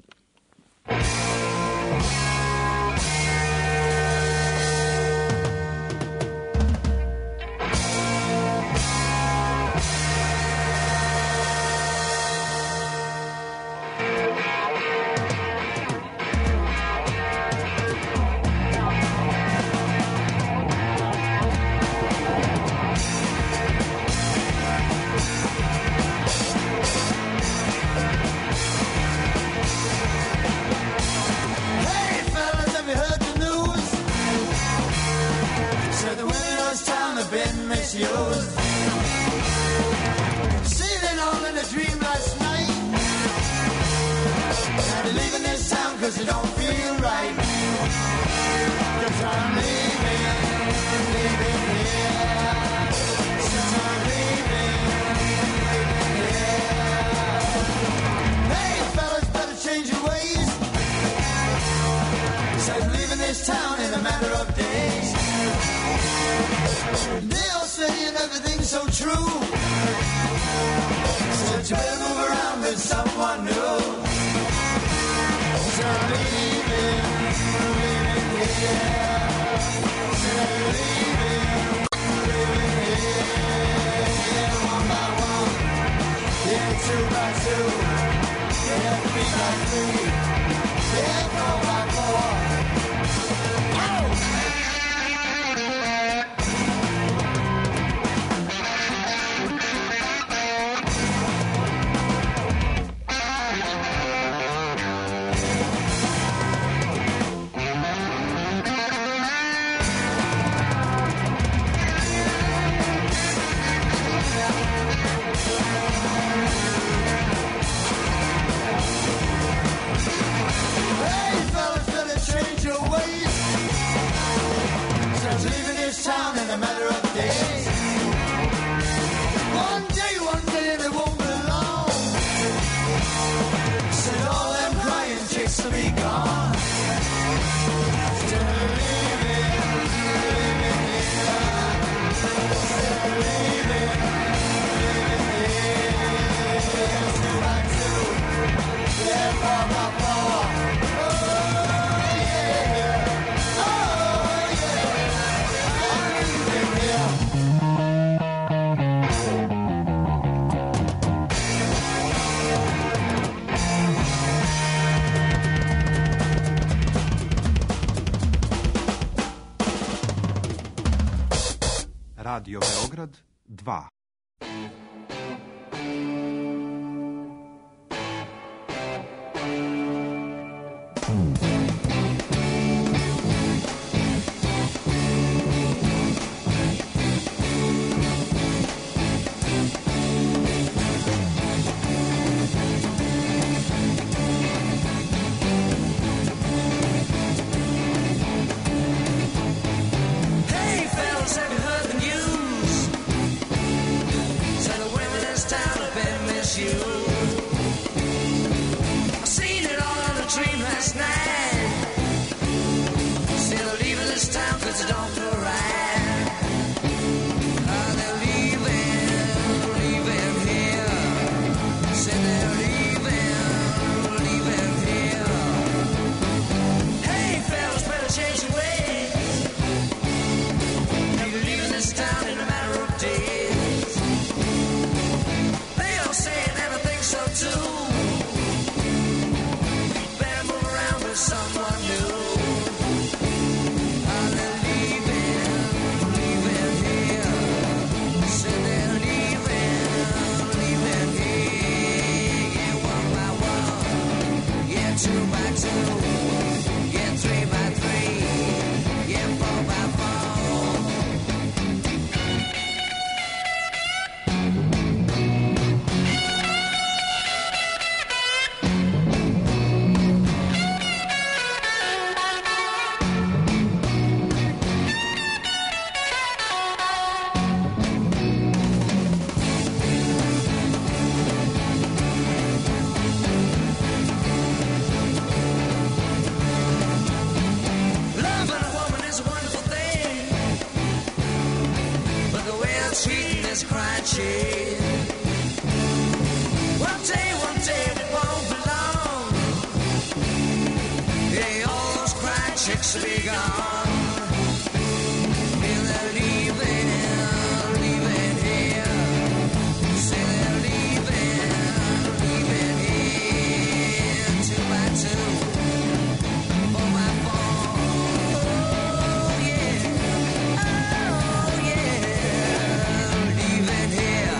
Radio Beograd dva. Hey fellas, have you heard the news? Said sweetness crunchy. One day, one day it won't be long. Hey, all those crying chicks will be gone. And they're leaving, leaving here. Say they're leaving, leaving here. Two by two, four by four. Oh yeah, oh yeah, leaving here.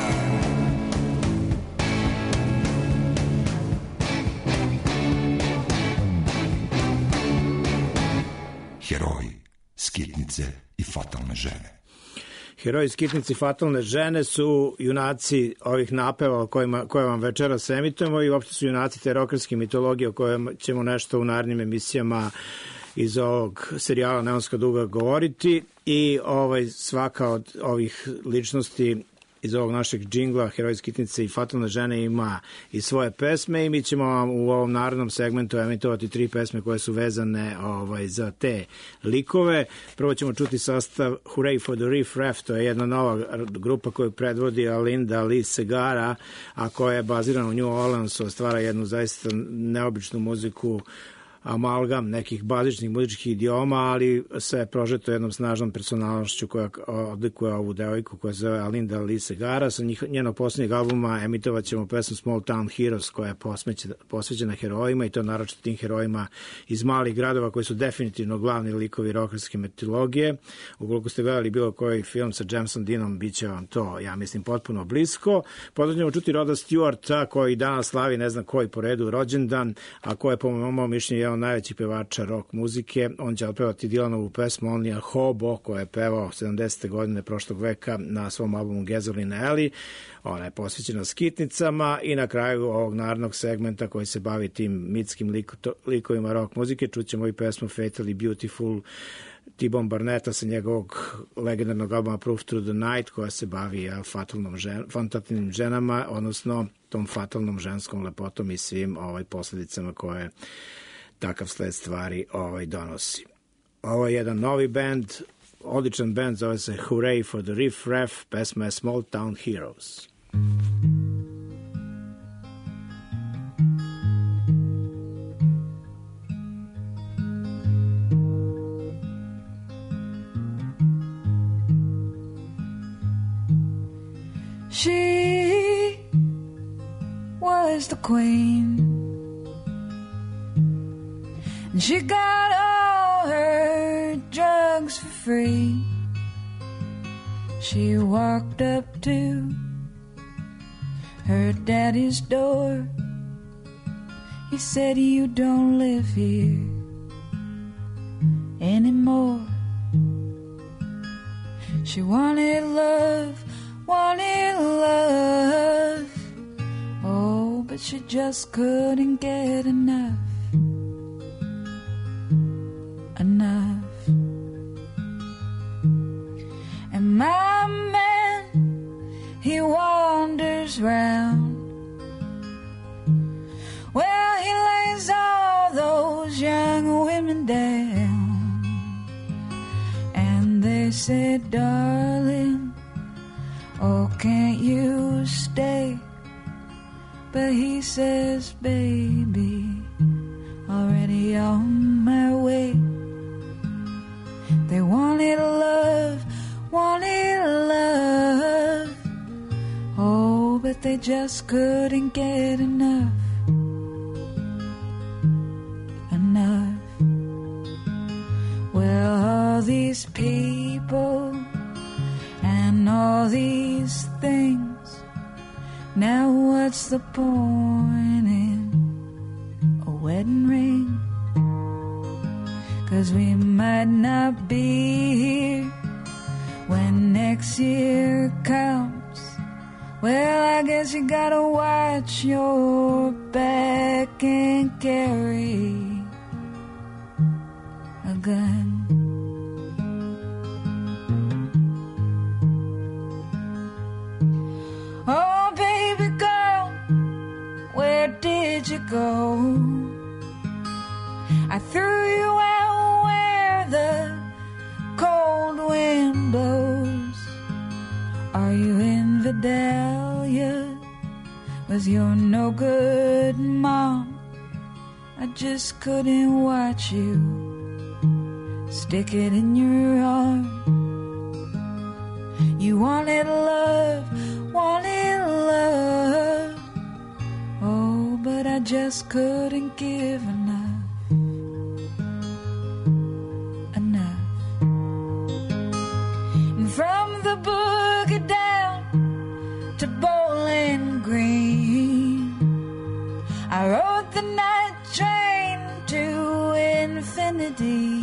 Heroji, skitnice i fatalne žene. Heroji, skitnici, fatalne žene su junaci ovih napeva o kojima, koje vam večeras emitujemo i uopšte su junaci te rokerske mitologije o kojima ćemo nešto u narednim emisijama iz ovog serijala Neonska duga govoriti i ovaj, svaka od ovih ličnosti iz ovog našeg džingla Heroji, skitnice i fatalne žene ima i svoje pesme i mi ćemo vam u ovom narodnom segmentu emitovati tri pesme koje su vezane ovaj, za te likove. Prvo ćemo čuti sastav Hooray for the Riff Raff, to je jedna nova grupa koju predvodi Linda Lee Segara, a koja je bazirana u New Orleansu, stvara jednu zaista neobičnu muziku, amalgam nekih bazičnih muzičkih idioma, ali sve je prožeto jednom snažnom personalnošću koja odlikuje ovu devojku koja se zove Linda Lee Segara. Sa njih, njenog posljednjeg albuma emitovat ćemo pesmu Small Town Heroes koja je posvećena herojima i to naročito tim herojima iz malih gradova koji su definitivno glavni likovi rokerske mitologije. Ukoliko ste gledali bilo koji film sa Jamesom Deanom, bit će vam to, ja mislim, potpuno blisko. Potom ćemo čuti Roda Stewarta koji danas slavi ne znam koji po redu rođendan, a koji je po mom mišljenju jedan od najvećih pevača rock muzike. On će otpevati Dylanovu pesmu Only a Hobo koja je pevao sedamdesete godine prošlog veka na svom albumu Gasoline Alley. Ona je posvećena skitnicama i na kraju ovog narodnog segmenta koji se bavi tim mitskim liko, likovima rock muzike čućemo i pesmu Fatally Beautiful T-Bone Barnetta sa njegovog legendarnog albuma Proof Through the Night koja se bavi ja, fatalnom žen, fantastičnim ženama, odnosno tom fatalnom ženskom lepotom i svim ovaj, posljedicama koje takav sled stvari ovaj, donosi. Ovo je jedan novi band, odličan band, zove se Hooray for the Riff Raff, pesma je Small Town Heroes. She was the queen. And she got all her drugs for free. She walked up to her daddy's door. He said, "You don't live here anymore." She wanted love, wanted love. Oh, but she just couldn't get enough. Enough. And my man, he wanders round. Well, he lays all those young women down. And they say, "Darling, oh, can't you stay?" But he says, "Baby, already on my way." They wanted love, wanted love. Oh, but they just couldn't get enough. Enough. Well, all these people and all these things, now what's the point in a wedding ring? 'Cause we might not be here when next year comes. Well, I guess you gotta watch your back and carry a gun. Oh, baby girl, where did you go? I threw you out where the cold wind blows. Are 'cause you're no good, Mom. I just couldn't watch you stick it in your arm. You wanted love, wanted love. Oh, but I just couldn't give enough. Enough. And from the boogie down to Bowling Green, I rode the night train to infinity.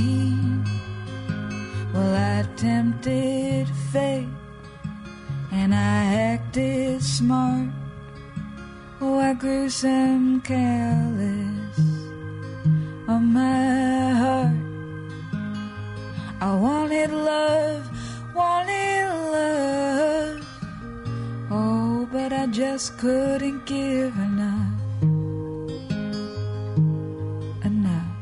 Well, I tempted fate and I acted smart. Oh, I grew some callous on my heart. I wanted love, wanted love. Oh, but I just couldn't give enough. Enough.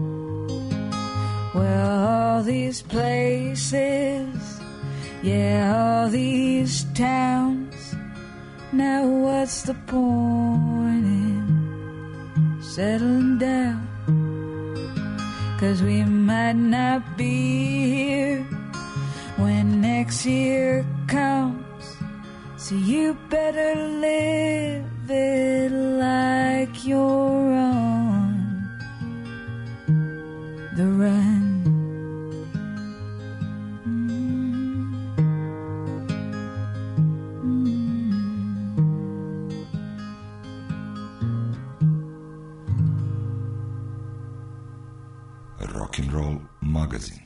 Well, all these places, yeah, all these towns. Now what's the point in settling down? 'Cause we might not be here when next year comes. So you better live it like you're on the run. Rock and Roll magazin.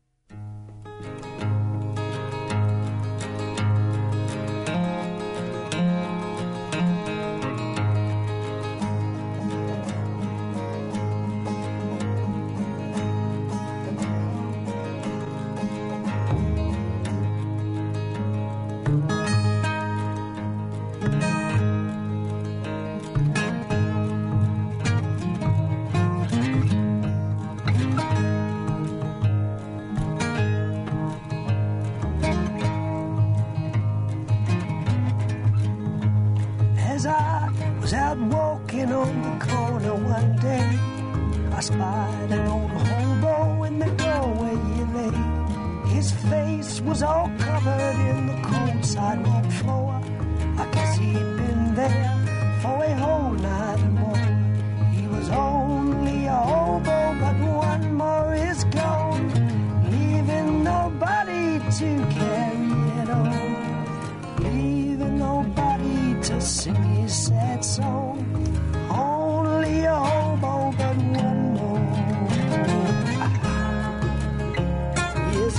Was out walking on the corner one day. I spied an old hobo in the doorway he lay. His face was all covered in the cold sidewalk floor. I guess he'd been there for a whole night or more. He was only a hobo, but one more is gone, leaving nobody to carry it on, leaving nobody to sing his sad song. Only a hobo, but one more. Yes,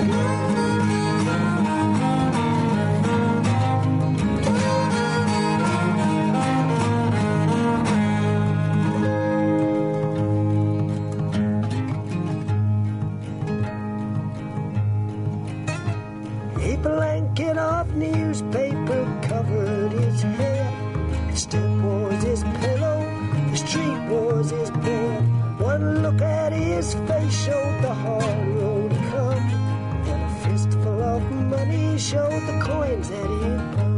a blanket of newspaper covered his head. The step was his pillow, the street was his bed. One look at his face showed the hard road to come, and a fistful of money showed the coins that he'd won.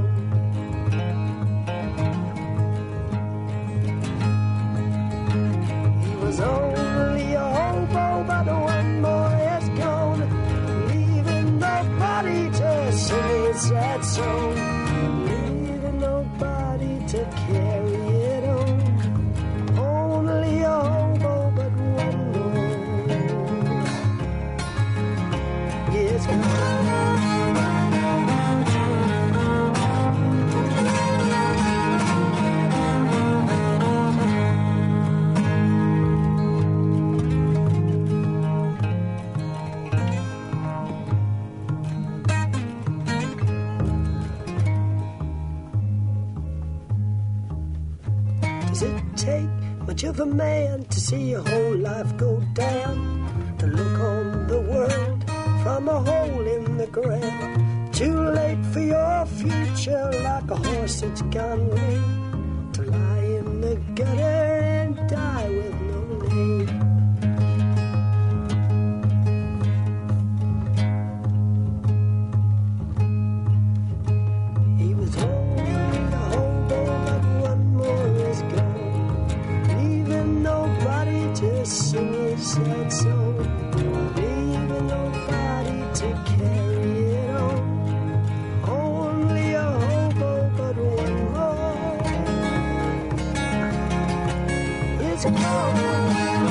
He was only a hobo, but one more has gone, leaving nobody to sing his sad song, leaving nobody to carry it on. Only a hobo, but one more. Yes, does it take much of a man to see your whole life go down? To look on the world from a hole in the ground? Too late for your future, like a horse that's gone lame, to lie in the gutter and die with no name. He was only a hobo, but one more days ago.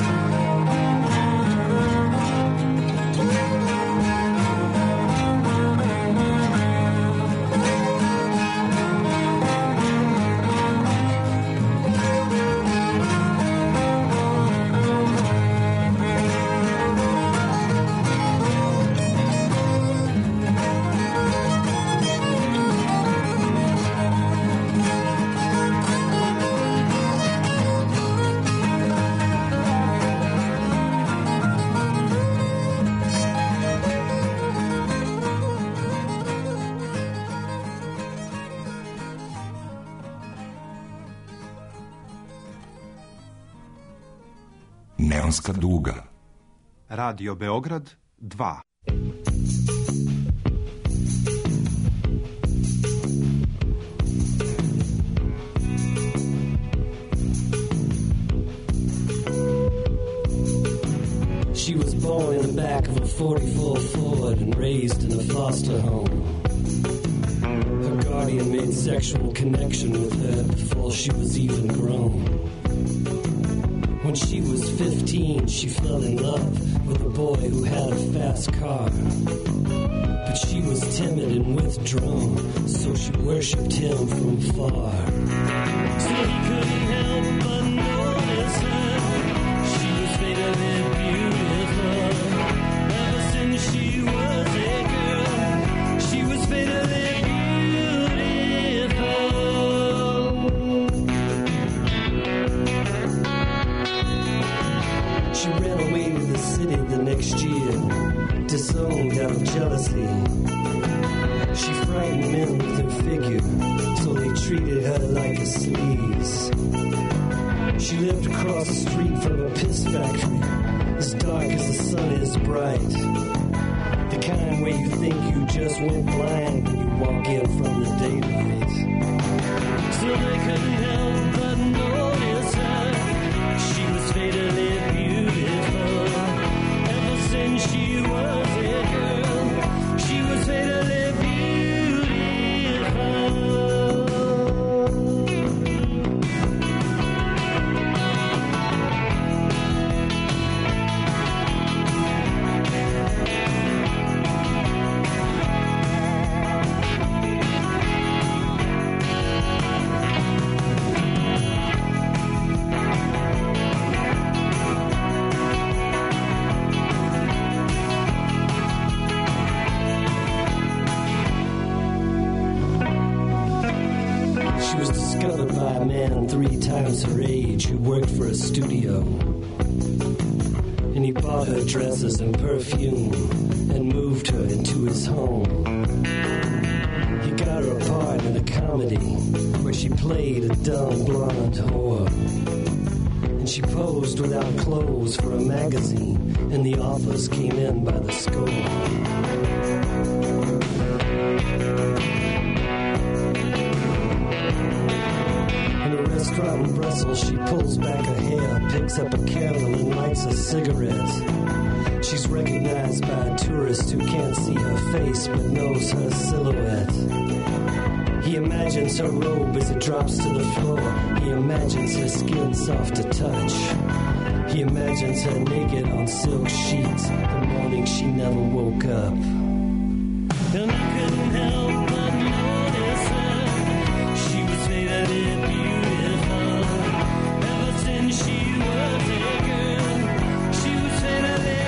Neonska duga. Radio Beograd dva. She was born in the back of a forty-four Ford and raised in a foster home. Her guardian made sexual connection with her before she was even grown. When she was fifteen, she fell in love with a boy who had a fast car. But she was timid and withdrawn, so she worshipped him from far. So he couldn't help but notice her. She was fatally beautiful. Ever since she was a girl, she was fatally She ran away to the city the next year, disowned out of jealousy. She frightened men with her figure, so they treated her like a sleaze. She lived across the street from a piss factory, as dark as the sun is bright. The kind where you think you just went blind when you walk in from the daylight. So they couldn't help but notice her. She was fatally beautiful. Ever since she was a girl, she was fatally three times her age who worked for a studio. And he bought her dresses and perfume and moved her into his home. He got her a part in a comedy where she played a dumb blonde whore. And she posed without clothes for a magazine, and the offers came in by the score. Restaurant in Brussels, she pulls back her hair, picks up a candle and lights a cigarette. She's recognized by a tourist who can't see her face but knows her silhouette. He imagines her robe as it drops to the floor. He imagines her skin soft to touch. He imagines her naked on silk sheets the morning she never woke up. And I couldn't help but notice her. She was fatally beautiful. Ever since she was a girl, she was fatally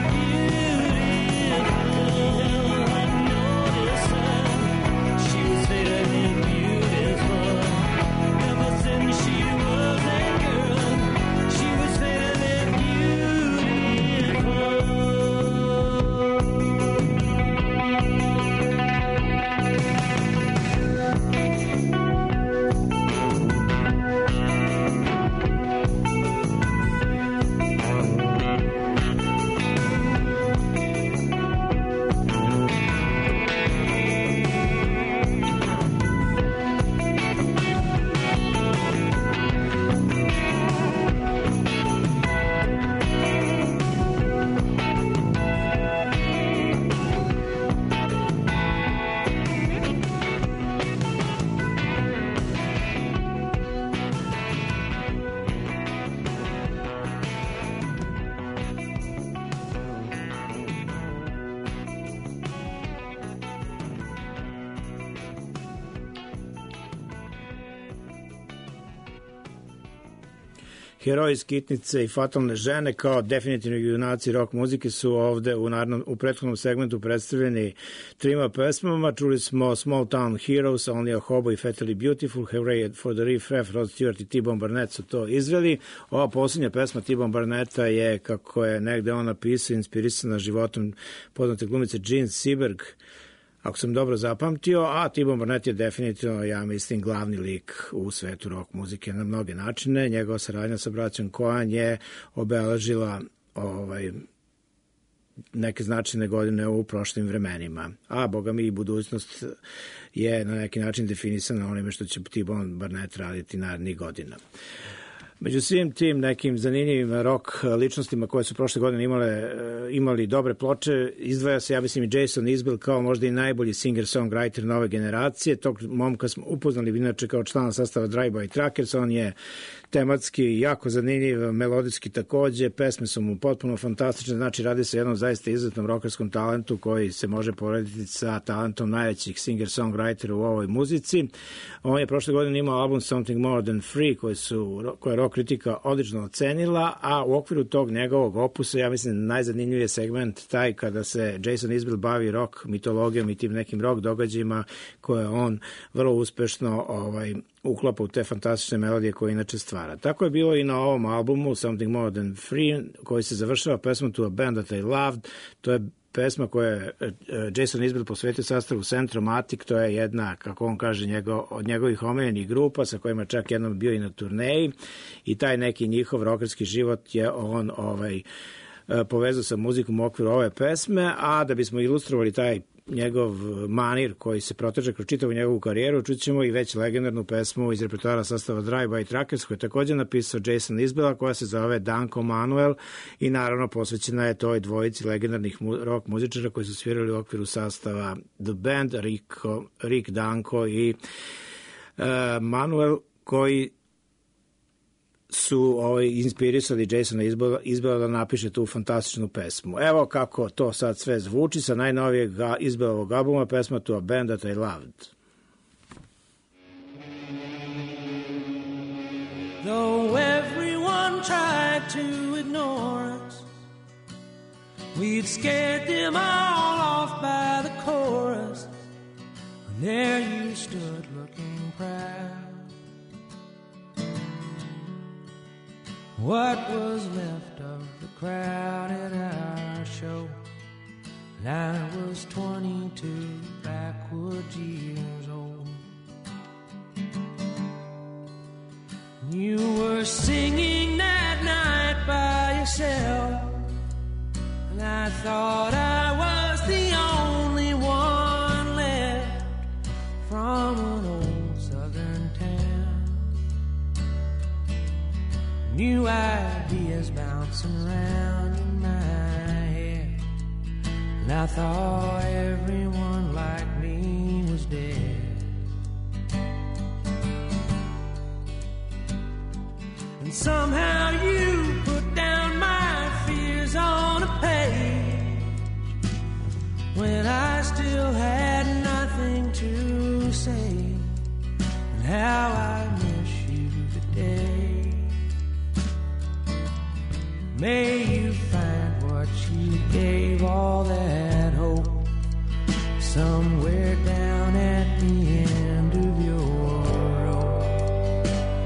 beautiful. I noticed her. She was fatally beautiful. Ever since she was a girl, she was fatally beautiful. Heroji, skitnice i fatalne žene kao definitivni junaci rock muzike su ovde u, naravno, u prethodnom segmentu predstavljeni trima pesmama. Čuli smo Small Town Heroes, Only a Hobo i Fatally Beautiful, Hooray for the Riff Raff, Rod Stewart i T-Bone Burnett su to izveli. Ova posljednja pesma T-Bone Burnetta je, kako je negde on napisao, inspirisana životom poznate glumice Jean Seberg, ako sam dobro zapamtio, a T-Bone Burnett je definitivno, ja mislim, glavni lik u svetu rock muzike na mnoge načine. Njegova saradnja sa braćom Coen je obeležila ovaj, neke značajne godine u prošlim vremenima. A, boga mi, i budućnost je na neki način definisana onime što će T-Bone Burnett raditi narednih godina. Među svim tim nekim zanimljivim rock ličnostima koje su prošle godine imale, imali dobre ploče, izdvaja se, ja mislim, i Jason Isbell kao možda i najbolji singer-songwriter nove generacije. Tog momka smo upoznali inače kao člana sastava Drive-By Truckers. On je tematski jako zanimljiv, melodijski takođe, pesme su mu potpuno fantastične, znači radi se o jednom zaista izuzetnom rockerskom talentu koji se može porediti sa talentom najvećih singer-songwritera u ovoj muzici. On je prošle godine imao album Something More Than Free koji su, koja je rock kritika odlično ocenila, a u okviru tog njegovog opusa, ja mislim, najzanimljiviji je segment taj kada se Jason Isbell bavi rock mitologijom i tim nekim rock događajima koje on vrlo uspešno ovaj, uklapa u te fantastične melodije koje inače stvara. Tako je bilo i na ovom albumu Something More Than Free, koji se završava pesmom To a Band That I Loved. To je pesma koja je Jason Isbell posvetio sastavu Centromatic. To je jedna, kako on kaže, njego, od njegovih omiljenih grupa sa kojima čak jednom bio i na turneji, i taj neki njihov rockerski život je on ovaj, povezao sa muzikom u okviru ove pesme. A da bismo ilustrovali taj njegov manir koji se proteže kroz čitavu njegovu karijeru, čućemo i već legendarnu pesmu iz repertoara sastava Drive-By Truckers koju je takođe napisao Jason Isbell, koja se zove Danko Manuel, i naravno posvećena je toj dvojici legendarnih mu rock muzičara koji su svirali u okviru sastava The Band, Rico, Rick Danko i uh, Manuel, koji su ovaj, inspirisali Jasona Isbella da napiše tu fantastičnu pesmu. Evo kako to sad sve zvuči sa najnovijeg Isbellovog albuma, pesma To a Band That I Loved. Though everyone tried to ignore us, we'd scared them all off by the chorus, and there you stood looking proud. What was left of the crowd at our show? And I was twenty-two backwoods years old. You were singing that night by yourself, and I thought I was the only one left from an old southern town. New ideas bouncing around in my head, and I thought everyone like me was dead. And somehow you put down my fears on a page when I still had nothing to say, and how I miss you today. May you find what you gave all that hope somewhere down at the end of your rope.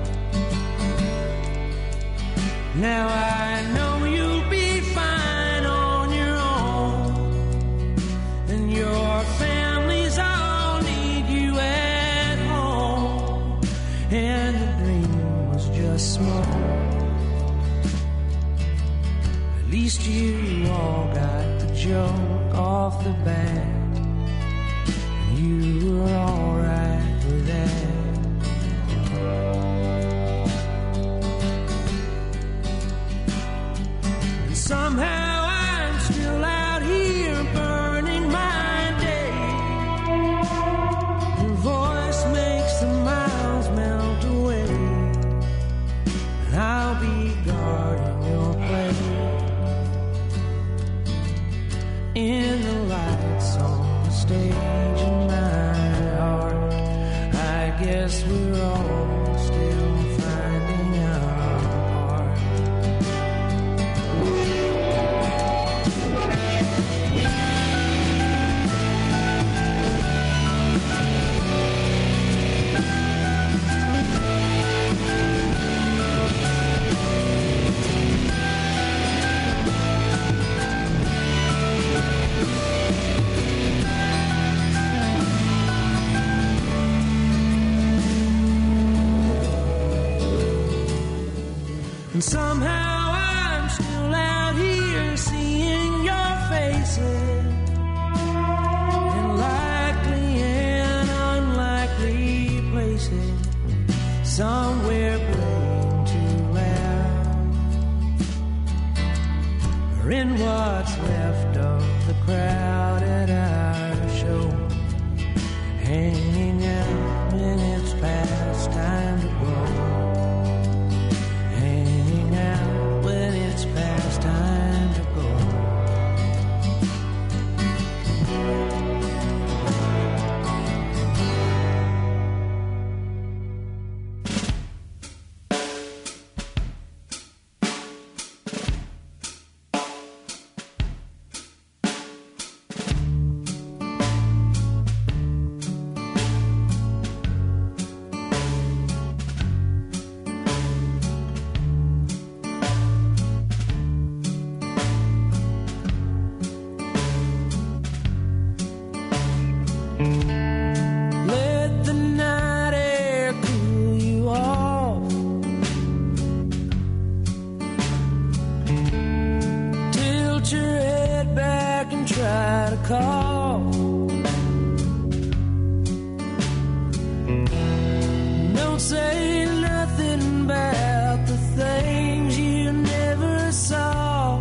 Now I know you'll be fine on your own, and your families all need you at home, and the dream was just small. At least you all got the joke off the bat, and you were all right with that. And somehow I'm still out here burning my day. Your voice makes the miles melt away, and I'll be guarding your place. In the lights on the stage in my heart, I guess we're all still finding our part. And somehow I'm still out here seeing your faces in likely and unlikely places, somewhere playing too loud, or in what's left of the crowd at our show, hanging out when it's past time to go, hanging out when it's past time to go. Let the night air cool you off, tilt your head back and try to call. Don't say nothing about the things you never saw.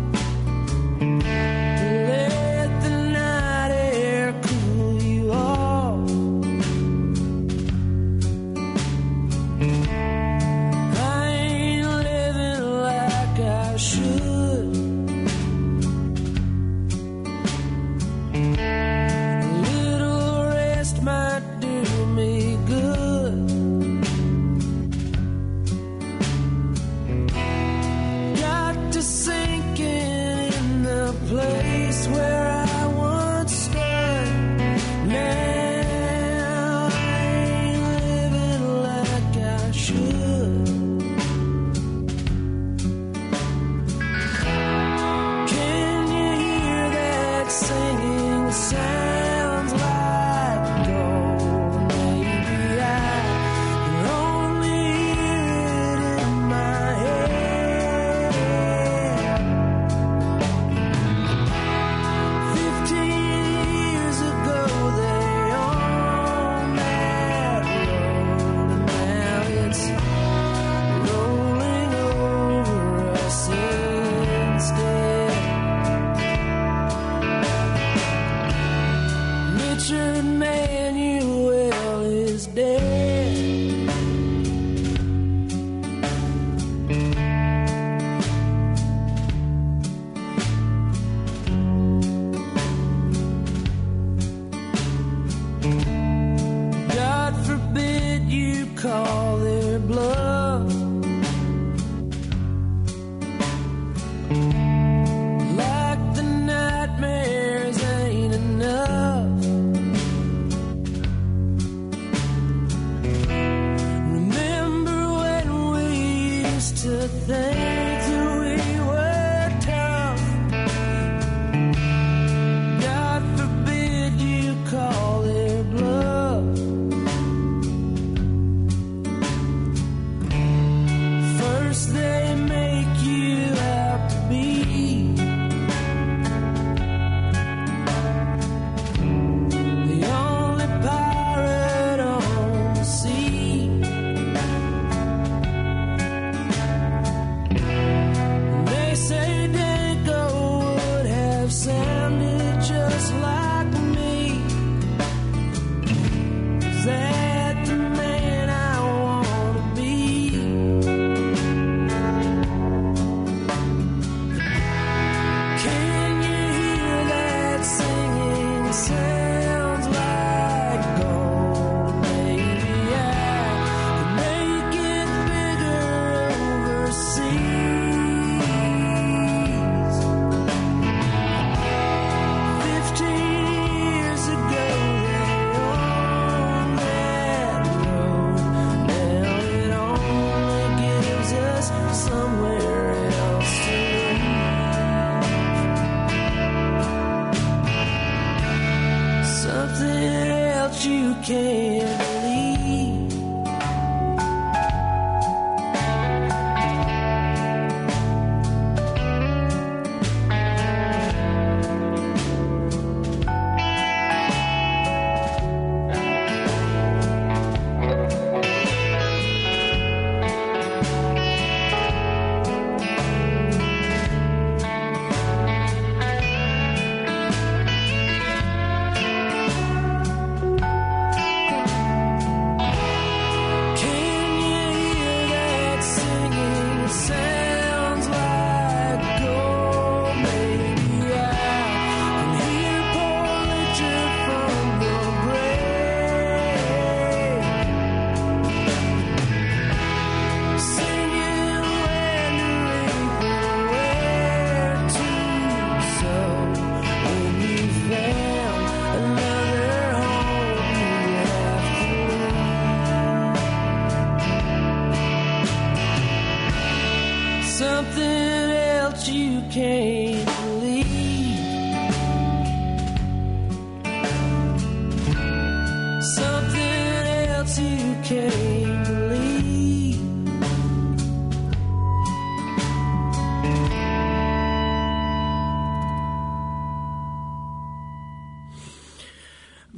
Let the night air cool you off. I ain't living like I should. A little rest might do me good. Got to sinking in the place where I once stood. Now I ain't living like I should. Can you hear that singing? Sounds like gold. Maybe I can only hear it in my head. Fifteen years ago they owned that road, and now it's rolling over us instead. Richard Manuel is dead. God forbid you call their bluff. Like the nightmares ain't enough. Remember when we used to think that we were tough? God forbid you call their bluff. First they make you out to be the only pirate on the sea. They say Danko would have sounded just like me. Is that the man I wanna be? Can you hear that singing? Sounds like gold. Maybe I could make it bigger overseas. Fifteen years ago they owned that road. Now it only gives us somewhere else to live. Something else you can't believe.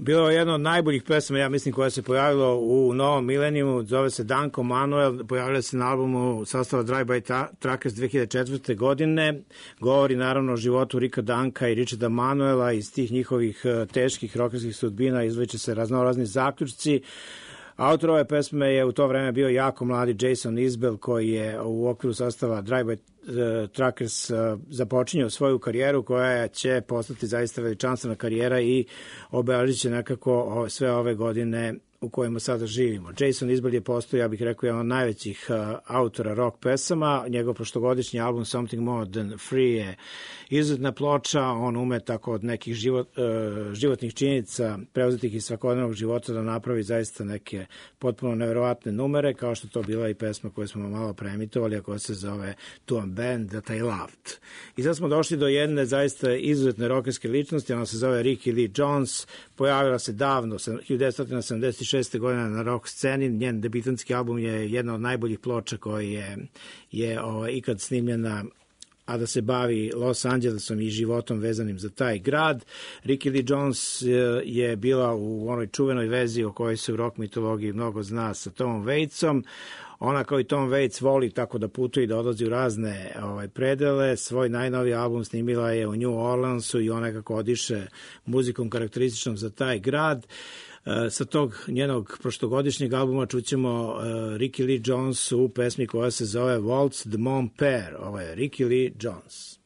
Bilo je jedno od najboljih pesama, ja mislim, koja se pojavilo u novom milenijumu, zove se Danko Manuel, pojavila se na albumu sastava Drive By Truckers dve hiljade četvrte. godine. Govori naravno o životu Rika Danka i Richarda Manuela. Iz tih njihovih teških rokerskih sudbina izvleče se raznorazni zaključci. Autor ove pesme je u to vreme bio jako mladi Jason Isbell, koji je u okviru sastava Drive By Truckers započinjao svoju karijeru koja će postati zaista veličanstvena karijera i obeležit će nekako sve ove godine u kojima sada živimo. Jason Isbell je postao, ja bih rekao, jedan od najvećih uh, autora rock pesama. Njegov prošlogodišnji album Something More Than Free je izuzetna ploča. On ume tako od nekih život, uh, životnih činjenica preuzetih iz svakodnevnog života da napravi zaista neke potpuno neverovatne numere, kao što to bila i pesma koju smo malo preemitovali, a koja se zove To a Band That I Loved. I sad smo došli do jedne zaista izuzetne rockerske ličnosti. Ona se zove Rickie Lee Jones. Pojavila se davno, hiljadu devetsto sedamdeset šeste. godine na rock sceni. Njen debitanski album je jedna od najboljih ploča koji je, je ovaj, ikad snimljena, a da se bavi Los Angelesom i životom vezanim za taj grad. Rickie Lee Jones je bila u onoj čuvenoj vezi o kojoj se u rock mitologiji mnogo zna sa Tomom Waitsom. Ona kao i Tom Waits voli tako da putuje i da odlazi u razne ovaj, predele. Svoj najnoviji album snimila je u New Orleansu i ona kako odiše muzikom karakterističnom za taj grad. Sa tog njenog prošlogodišnjeg albuma čućemo uh, Rickie Lee Jones u pesmi koja se zove Waltz de Mon Père. Ovo je Rickie Lee Jones.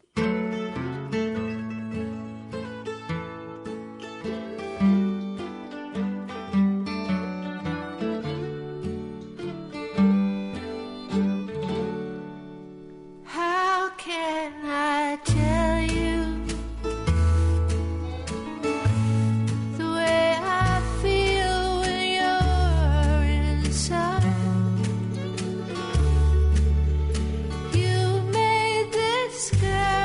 How can I tell you the way I feel when you're inside? You made this girl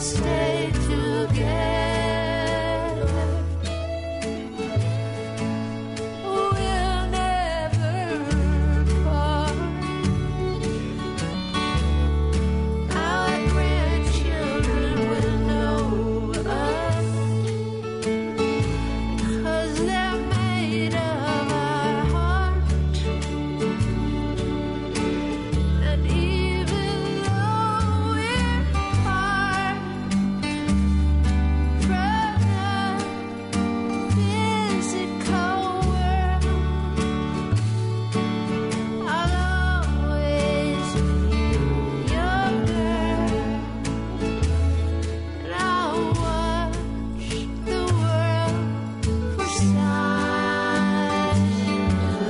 stay together. We'll never part. Our grandchildren will know us, 'cause they're made of our heart. And even though we're far from the physical world, I'll always be your girl. And I'll watch the world for signs of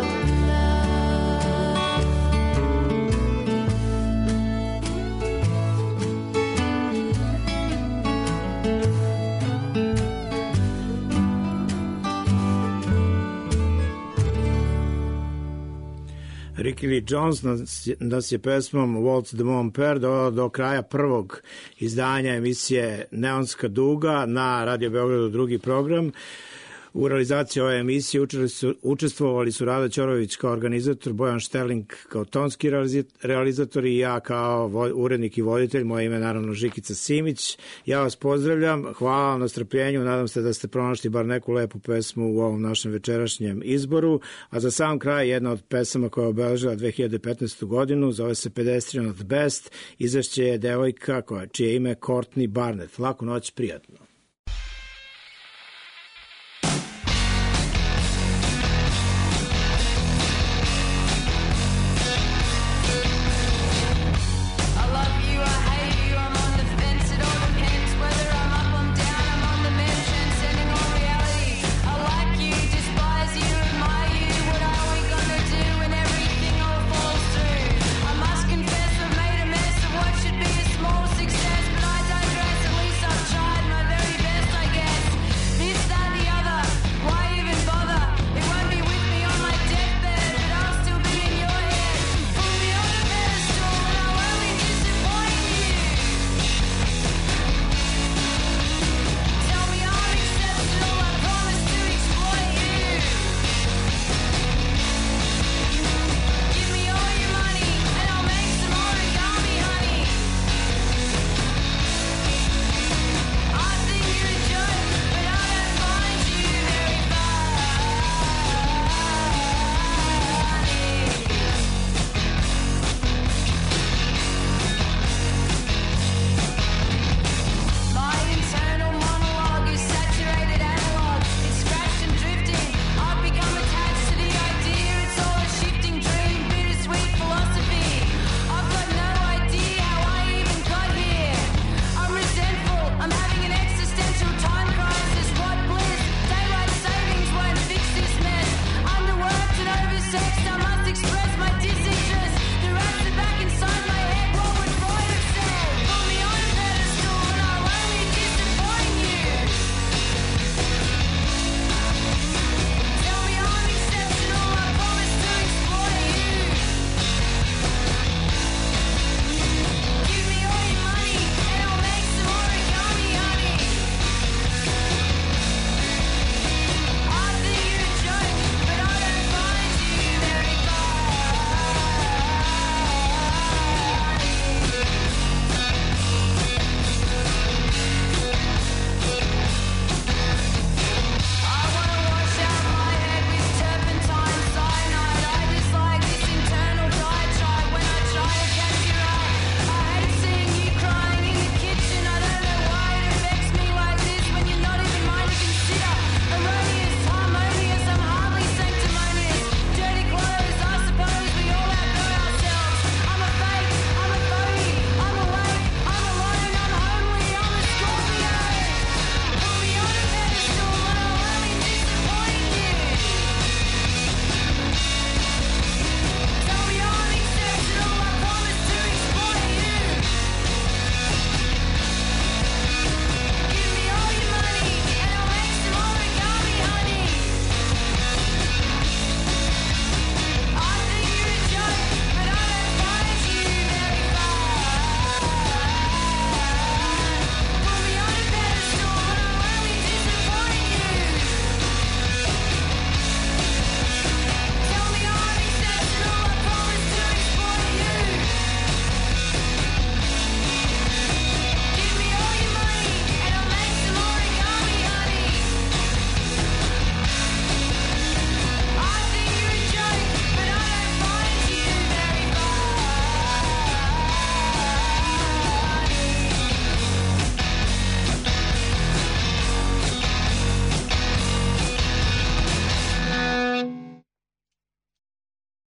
love. Ricky Lee Jones nas, nas je pesmom Waltz de Mon Père do, do kraja prvog izdanja emisije Neonska duga na Radio Beogradu, drugi program. U realizaciji ove emisije učestvovali su, učestvovali su Rada Ćorović kao organizator, Bojan Šterling kao tonski realizator i ja kao vo, urednik i voditelj. Moje ime je naravno Žikica Simić. Ja vas pozdravljam, hvala vam na strpljenju, nadam se da ste pronašli bar neku lepu pesmu u ovom našem večerašnjem izboru. A za sam kraj jedna od pesama koja je obeležila dve hiljade petnaestu godinu, zove se Pedestrian of the Best, izvešće je devojka koja, čije ime je Courtney Barnett. Laku noć, prijatno.